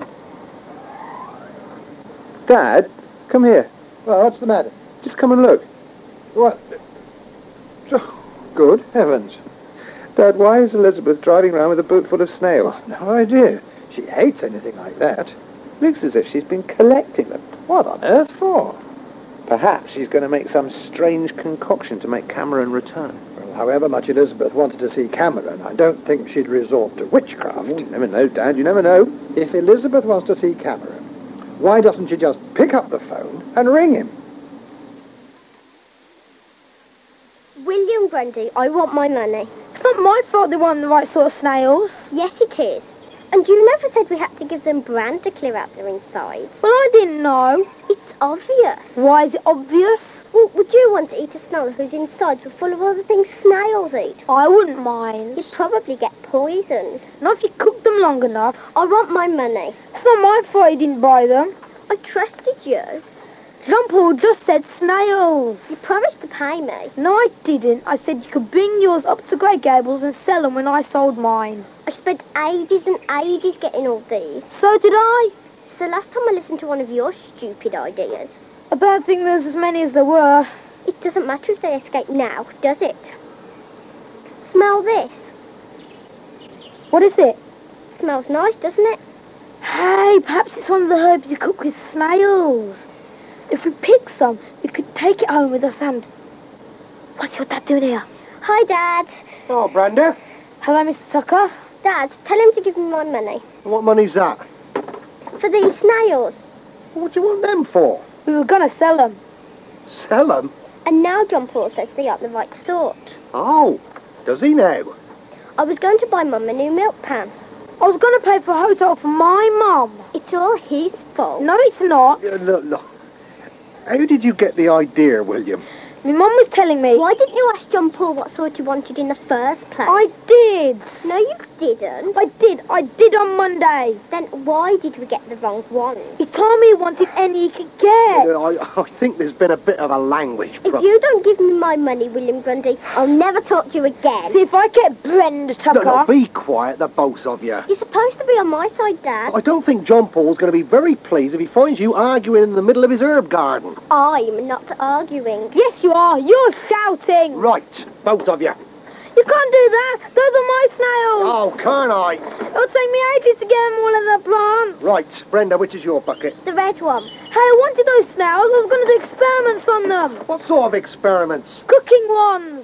Dad, come here. Well, what's the matter? Just come and look. What? Oh, good heavens. Dad, why is Elizabeth driving around with a boot full of snails? Oh, no idea. She hates anything like that. Looks as if she's been collecting them. What on earth for? Perhaps she's going to make some strange concoction to make Cameron return. Well, however much Elizabeth wanted to see Cameron, I don't think she'd resort to witchcraft. You never know, Dad. You never know. If Elizabeth wants to see Cameron, why doesn't she just pick up the phone and ring him? William Grundy, I want my money. It's not my fault they weren't the right sort of snails. Yes, it is. And you never said we had to give them bran to clear out their insides. Well, I didn't know. It's obvious. Why is it obvious? Well, would you want to eat a snail whose insides were full of all the things snails eat? I wouldn't mind. You'd probably get poisoned. Not if you cook them long enough. I want my money. It's not my fault you didn't buy them. I trusted you. Jean-Paul just said snails. You promised to pay me. No, I didn't. I said you could bring yours up to Grey Gables and sell them when I sold mine. I spent ages and ages getting all these. So did I. It's the last time I listened to one of your stupid ideas. I don't think there's as many as there were. It doesn't matter if they escape now, does it? Smell this. What is it? Smells nice, doesn't it? Hey, perhaps it's one of the herbs you cook with snails. If we pick some, we could take it home with us and... What's your dad doing here? Hi, Dad. Oh, Brenda. Hello, Mr. Tucker. Dad, tell him to give me my money. What money's that? For these snails. What do you want them for? We were going to sell them. Sell them? And now John Paul says they aren't the right sort. Oh, does he now? I was going to buy Mum a new milk pan. I was going to pay for a hotel for my mum. It's all his fault. No, it's not. Look. How did you get the idea, William? My mum was telling me. Why didn't you ask John Paul what sort he wanted in the first place? I did. No, you didn't. I did on Monday. Then why did we get the wrong one? He told me he wanted any he could get. I think there's been a bit of a language problem. If you don't give me my money, William Grundy, I'll never talk to you again. See if I get Brenda Tucker. No, be quiet, the both of you. You're supposed to be on my side, Dad. I don't think John Paul's going to be very pleased if he finds you arguing in the middle of his herb garden. I'm not arguing. Yes, you are. You're shouting. Right, both of you. You can't do that. Those are my snails. Oh, can't I? It'll take me ages to get them all in the plant. Right, Brenda, which is your bucket? The red one. Hey, I wanted those snails. I was going to do experiments on them. What sort of experiments? Cooking ones.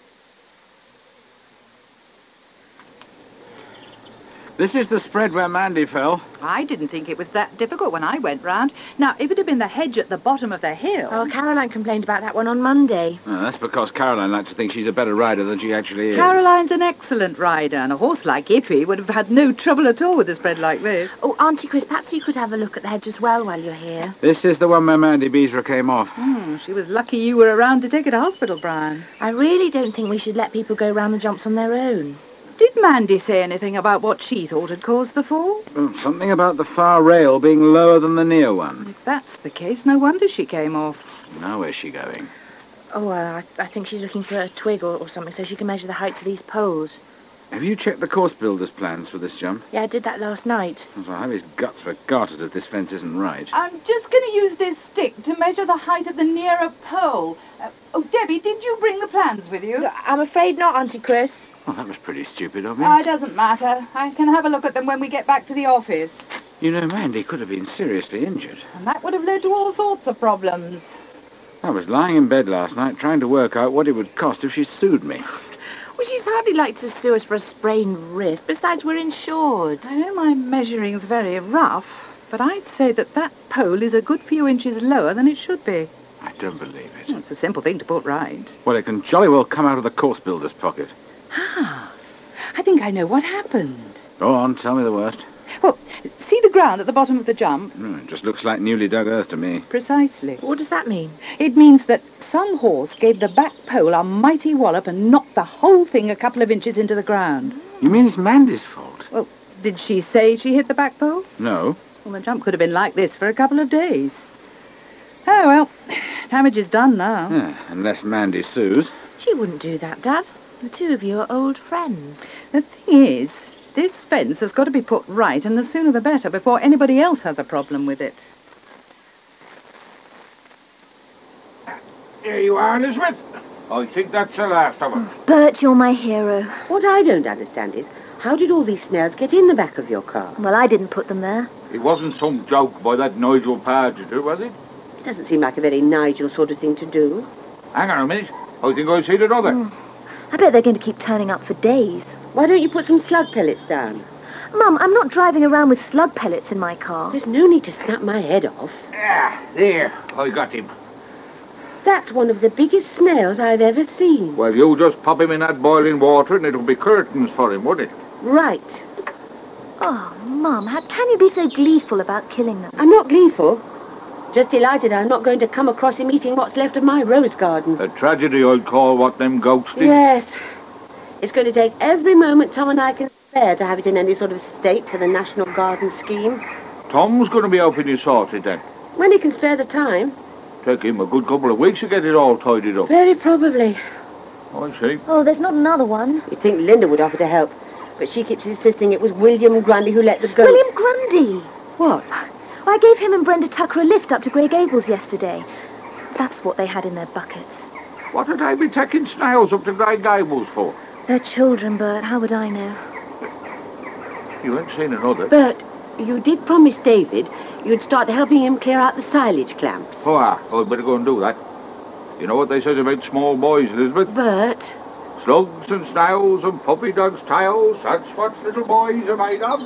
This is the spread where Mandy fell. I didn't think it was that difficult when I went round. Now, if it had been the hedge at the bottom of the hill... Oh, Caroline complained about that one on Monday. Oh, that's because Caroline likes to think she's a better rider than she actually is. Caroline's an excellent rider, and a horse like Ippy would have had no trouble at all with a spread like this. Oh, Auntie Chris, perhaps you could have a look at the hedge as well while you're here. This is the one where Mandy Beesra came off. She was lucky you were around to take her to hospital, Brian. I really don't think we should let people go round the jumps on their own. Did Mandy say anything about what she thought had caused the fall? Something about the far rail being lower than the near one. If that's the case, no wonder she came off. Now where's she going? Oh, I think she's looking for a twig or something so she can measure the heights of these poles. Have you checked the course builder's plans for this jump? Yeah, I did that last night. So I have his guts for garters if this fence isn't right. I'm just going to use this stick to measure the height of the nearer pole. Debbie, did you bring the plans with you? I'm afraid not, Auntie Chris. Well, that was pretty stupid of me. It doesn't matter. I can have a look at them when we get back to the office. You know, Mandy could have been seriously injured. And that would have led to all sorts of problems. I was lying in bed last night trying to work out what it would cost if she sued me. Well, she's hardly like to sue us for a sprained wrist. Besides, we're insured. I know my measuring's very rough, but I'd say that pole is a good few inches lower than it should be. I don't believe it. It's a simple thing to put right. Well, it can jolly well come out of the course builder's pocket. I think I know what happened. Go on, tell me the worst. Well, see the ground at the bottom of the jump? It just looks like newly dug earth to me. Precisely. What does that mean? It means that some horse gave the back pole a mighty wallop and knocked the whole thing a couple of inches into the ground. You mean it's Mandy's fault? Well, did she say she hit the back pole? No. Well, the jump could have been like this for a couple of days. Oh, well, damage is done now. Yeah, unless Mandy sues. She wouldn't do that, Dad. The two of you are old friends. The thing is, this fence has got to be put right, and the sooner the better, before anybody else has a problem with it. Here you are, Elizabeth. I think that's the last of them. Bert, you're my hero. What I don't understand is, how did all these snails get in the back of your car? Well, I didn't put them there. It wasn't some joke by that Nigel Pargeter, was it? It doesn't seem like a very Nigel sort of thing to do. Hang on a minute. I think I see another. I bet they're going to keep turning up for days. Why don't you put some slug pellets down? Mum, I'm not driving around with slug pellets in my car. There's no need to snap my head off. There, I got him. That's one of the biggest snails I've ever seen. Well, you just pop him in that boiling water and it'll be curtains for him, wouldn't it? Right. Oh, Mum, how can you be so gleeful about killing them? I'm not gleeful. Just delighted I'm not going to come across him eating what's left of my rose garden. A tragedy, I'd call what them goats did. Yes. It's going to take every moment Tom and I can spare to have it in any sort of state for the National Garden Scheme. Tom's going to be helping you sort it then. When he can spare the time. Take him a good couple of weeks to get it all tidied up. Very probably. I see. Oh, there's not another one. You'd think Linda would offer to help, but she keeps insisting it was William Grundy who let the goats... William Grundy! What? I gave him and Brenda Tucker a lift up to Grey Gables yesterday. That's what they had in their buckets. What would I be taking snails up to Grey Gables for? They're children, Bert. How would I know? You ain't seen another. Bert, you did promise David you'd start helping him clear out the silage clamps. Oh, I'd better go and do that. You know what they says about small boys, Elizabeth? Bert. Slugs and snails and puppy dogs' tails, that's what little boys are made of.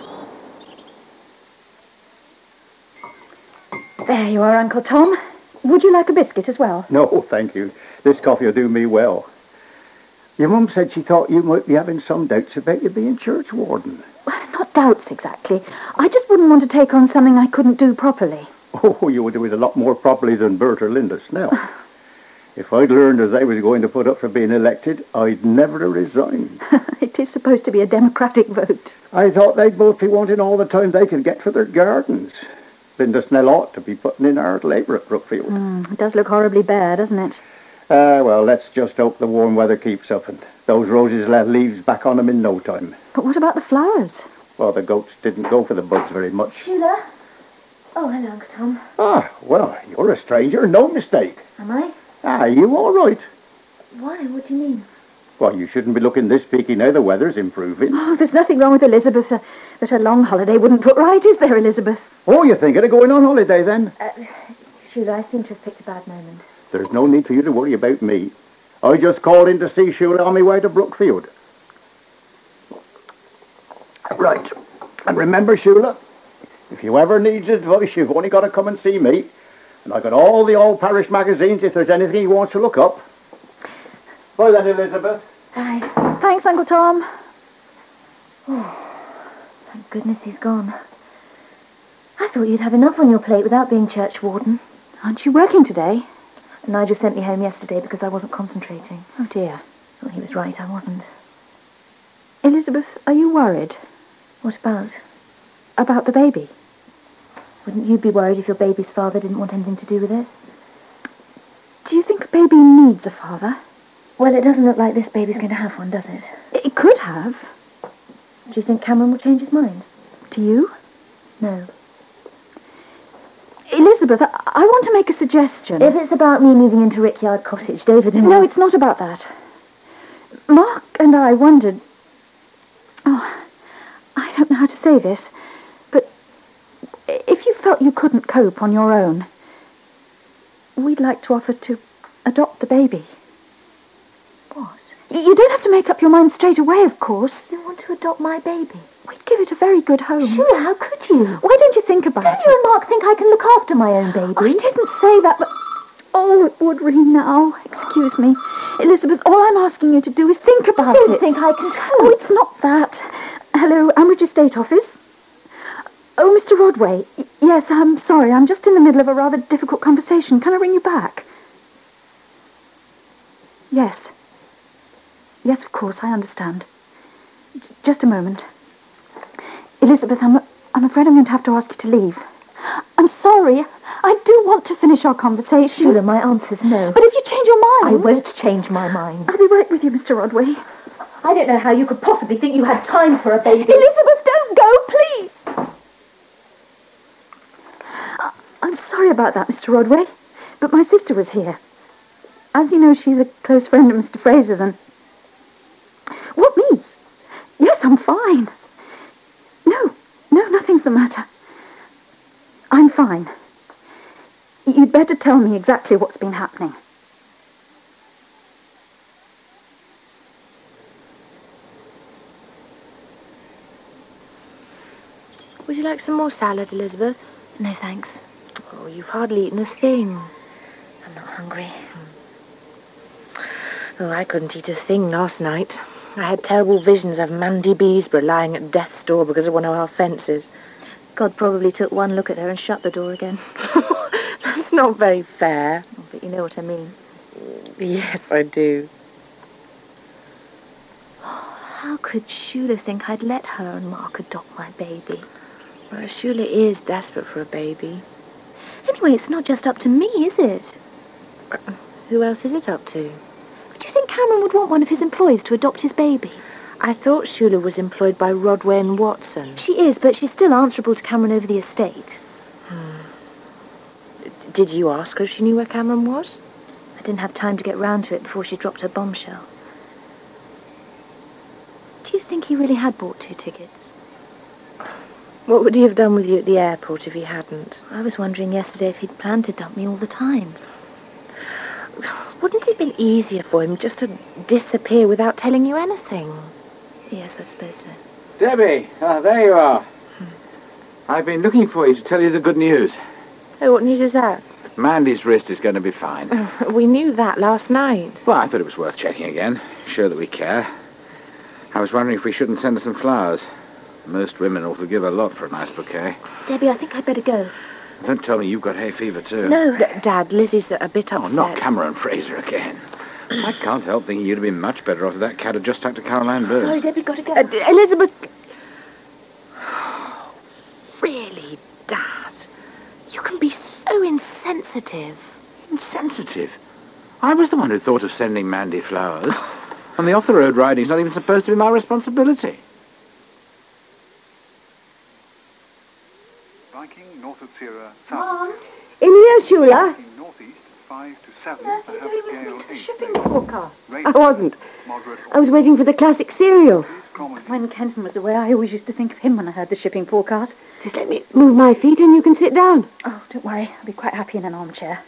There you are, Uncle Tom. Would you like a biscuit as well? No, thank you. This coffee will do me well. Your mum said she thought you might be having some doubts about you being church warden. Not doubts, exactly. I just wouldn't want to take on something I couldn't do properly. Oh, you would do it a lot more properly than Bert or Linda Snell. If I'd learned as I was going to put up for being elected, I'd never have resigned. It is supposed to be a democratic vote. I thought they'd both be wanting all the time they could get for their gardens. Linda Snell ought to be putting in hard labour at Brookfield. It does look horribly bare, doesn't it? Well, let's just hope the warm weather keeps up and those roses will have leaves back on them in no time. But what about the flowers? Well, the goats didn't go for the buds very much. Sheila? Oh, hello, Uncle Tom. Ah, well, you're a stranger, no mistake. Am I? Ah, you all right? Why? What do you mean? Well, you shouldn't be looking this peaky now the weather's improving. Oh, there's nothing wrong with Elizabeth that a long holiday wouldn't put right, is there, Elizabeth? Oh, you're thinking of going on holiday then? Sheila, I seem to have picked a bad moment. There's no need for you to worry about me. I just called in to see Sheila on my way to Brookfield. Right. And remember, Sheila, if you ever need advice, you've only got to come and see me. And I got all the old parish magazines if there's anything you want to look up. Bye then, Elizabeth. Bye. Thanks, Uncle Tom. Oh, thank goodness he's gone. I thought you'd have enough on your plate without being church warden. Aren't you working today? Nigel sent me home yesterday because I wasn't concentrating. Oh, dear. Well, he was right, I wasn't. Elizabeth, are you worried? What about? About the baby. Wouldn't you be worried if your baby's father didn't want anything to do with it? Do you think a baby needs a father? Well, it doesn't look like this baby's going to have one, does it? It could have. Do you think Cameron will change his mind? Do you? No. Elizabeth, I want to make a suggestion. If it's about me moving into Rickyard Cottage, David and... No, it's not about that. Mark and I wondered... Oh, I don't know how to say this, but if you felt you couldn't cope on your own, we'd like to offer to adopt the baby. What? You don't have to make up your mind straight away, of course. You want to adopt my baby? We'd give it a very good home. Sure, how could you? Why don't you think about it? Don't you and Mark think I can look after my own baby? I didn't say that, but... Oh, it would ring now. Excuse me. Elizabeth, all I'm asking you to do is think about it. I don't think I can cope. Oh, it's not that. Hello, Ambridge Estate Office? Oh, Mr. Rodway. Yes, I'm sorry. I'm just in the middle of a rather difficult conversation. Can I ring you back? Yes. Yes, of course, I understand. Just a moment. Elizabeth, I'm afraid I'm going to have to ask you to leave. I'm sorry. I do want to finish our conversation. Sheila, my answer's no. But if you change your mind... I won't change my mind. I'll be right with you, Mr. Rodway. I don't know how you could possibly think you had time for a baby. Elizabeth, don't go, please! I'm sorry about that, Mr. Rodway, but my sister was here. As you know, she's a close friend of Mr. Fraser's and... What, me? Yes, I'm fine. No, nothing's the matter. I'm fine. You'd better tell me exactly what's been happening. Would you like some more salad, Elizabeth? No, thanks. Oh, you've hardly eaten a thing. I'm not hungry. Oh, I couldn't eat a thing last night. I had terrible visions of Mandy Beesborough lying at death's door because of one of our fences. God probably took one look at her and shut the door again. That's not very fair. Oh, but you know what I mean. Yes, I do. How could Sheila think I'd let her and Mark adopt my baby? Well, Shula is desperate for a baby. Anyway, it's not just up to me, is it? Who else is it up to? Do you think Cameron would want one of his employees to adopt his baby? I thought Shula was employed by Rodway and Watson. She is, but she's still answerable to Cameron over the estate. Did you ask her if she knew where Cameron was? I didn't have time to get round to it before she dropped her bombshell. Do you think he really had bought 2 tickets? What would he have done with you at the airport if he hadn't? I was wondering yesterday if he'd planned to dump me all the time. Wouldn't it have been easier for him just to disappear without telling you anything? Yes, I suppose so. Debbie, there you are. I've been looking for you to tell you the good news. Oh, what news is that? Mandy's wrist is going to be fine. We knew that last night. Well, I thought it was worth checking again. Show that we care. I was wondering if we shouldn't send her some flowers. Most women will forgive a lot for a nice bouquet. Debbie, I think I'd better go. Don't tell me you've got hay fever, too. No. Dad, Lizzie's a bit upset. Oh, not Cameron Fraser again. I can't help thinking you'd have been much better off if that cat had just stuck to Caroline Bird. Sorry, Debbie, got to go. Elizabeth... Really, Dad? You can be so insensitive. Insensitive? I was the one who thought of sending Mandy flowers. And the off-the-road riding's not even supposed to be my responsibility. Viking, north of Sierra, Mom? In here, Shula. northeast, 5 to 7, perhaps gale 8. Shipping forecast. Rain, I wasn't. moderate. I was waiting for the classic cereal. When Kenton was away, I always used to think of him when I heard the shipping forecast. Just let me move my feet and you can sit down. Oh, don't worry. I'll be quite happy in an armchair.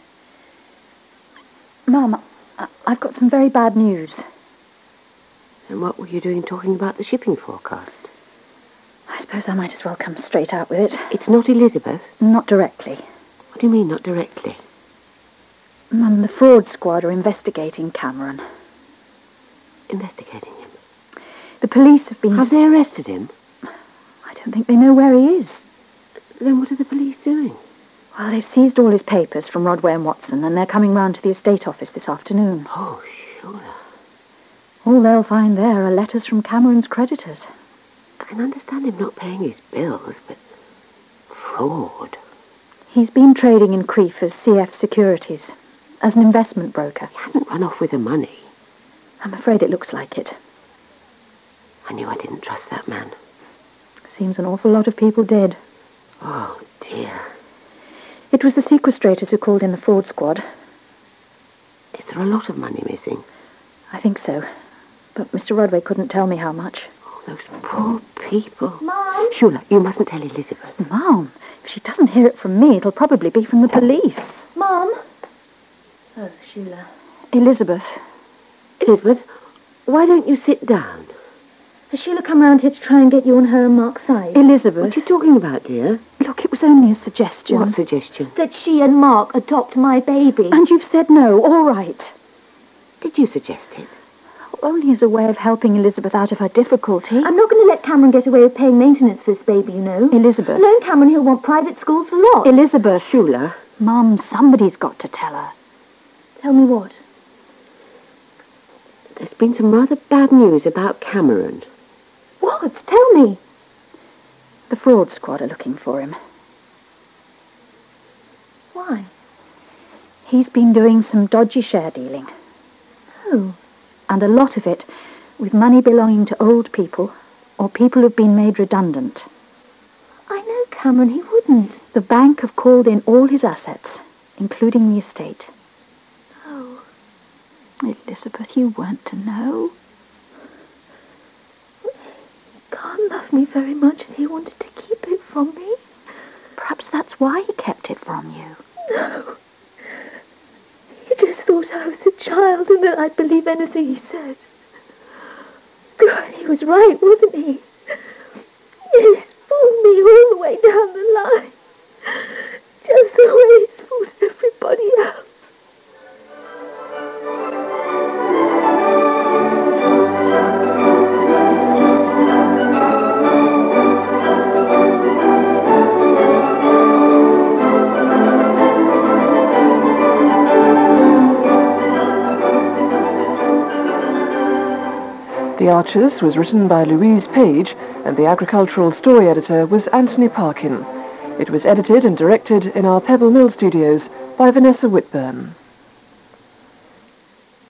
Mum, I've got some very bad news. And what were you doing talking about the shipping forecast? I suppose I might as well come straight out with it. It's not Elizabeth? Not directly. What do you mean, not directly? Mum, the fraud squad are investigating Cameron. Investigating him? The police have been... Have they arrested him? I don't think they know where he is. Then what are the police doing? Well, they've seized all his papers from Rodway and Watson, and they're coming round to the estate office this afternoon. Oh, sure. All they'll find there are letters from Cameron's creditors. I can understand him not paying his bills, but fraud. He's been trading in Crieff as CF Securities, as an investment broker. He hadn't run off with the money. I'm afraid it looks like it. I knew I didn't trust that man. Seems an awful lot of people did. Oh, dear. It was the sequestrators who called in the fraud squad. Is there a lot of money missing? I think so. But Mr. Rodway couldn't tell me how much. Oh, those poor people. Mom? Shula, you mustn't tell Elizabeth. Mom, if she doesn't hear it from me, it'll probably be from the police. Mom? Oh, Shula. Elizabeth. Elizabeth, why don't you sit down? Has Shula come round here to try and get you on her and Mark's side? Elizabeth. What are you talking about, dear? Look, it was only a suggestion. What suggestion? That she and Mark adopt my baby. And you've said no, all right. Did you suggest it? Only as a way of helping Elizabeth out of her difficulty. I'm not going to let Cameron get away with paying maintenance for this baby, you know. Elizabeth. Knowing Cameron, he'll want private schools for lots. Elizabeth. Shula. Mum, somebody's got to tell her. Tell me what? There's been some rather bad news about Cameron. What? Tell me. The fraud squad are looking for him. Why? He's been doing some dodgy share dealing. Oh. And a lot of it with money belonging to old people or people who've been made redundant. I know Cameron, he wouldn't. The bank have called in all his assets, including the estate. Oh. Elizabeth, you weren't to know. He can't love me very much and he wanted to keep it from me. Perhaps that's why he kept it from you. No. He just thought I was a child and that I'd believe anything he said. God, he was right, wasn't he? He's fooled me all the way down the line. Just the way he's fooled everybody else. The Archers was written by Louise Page and the agricultural story editor was Anthony Parkin. It was edited and directed in our Pebble Mill studios by Vanessa Whitburn.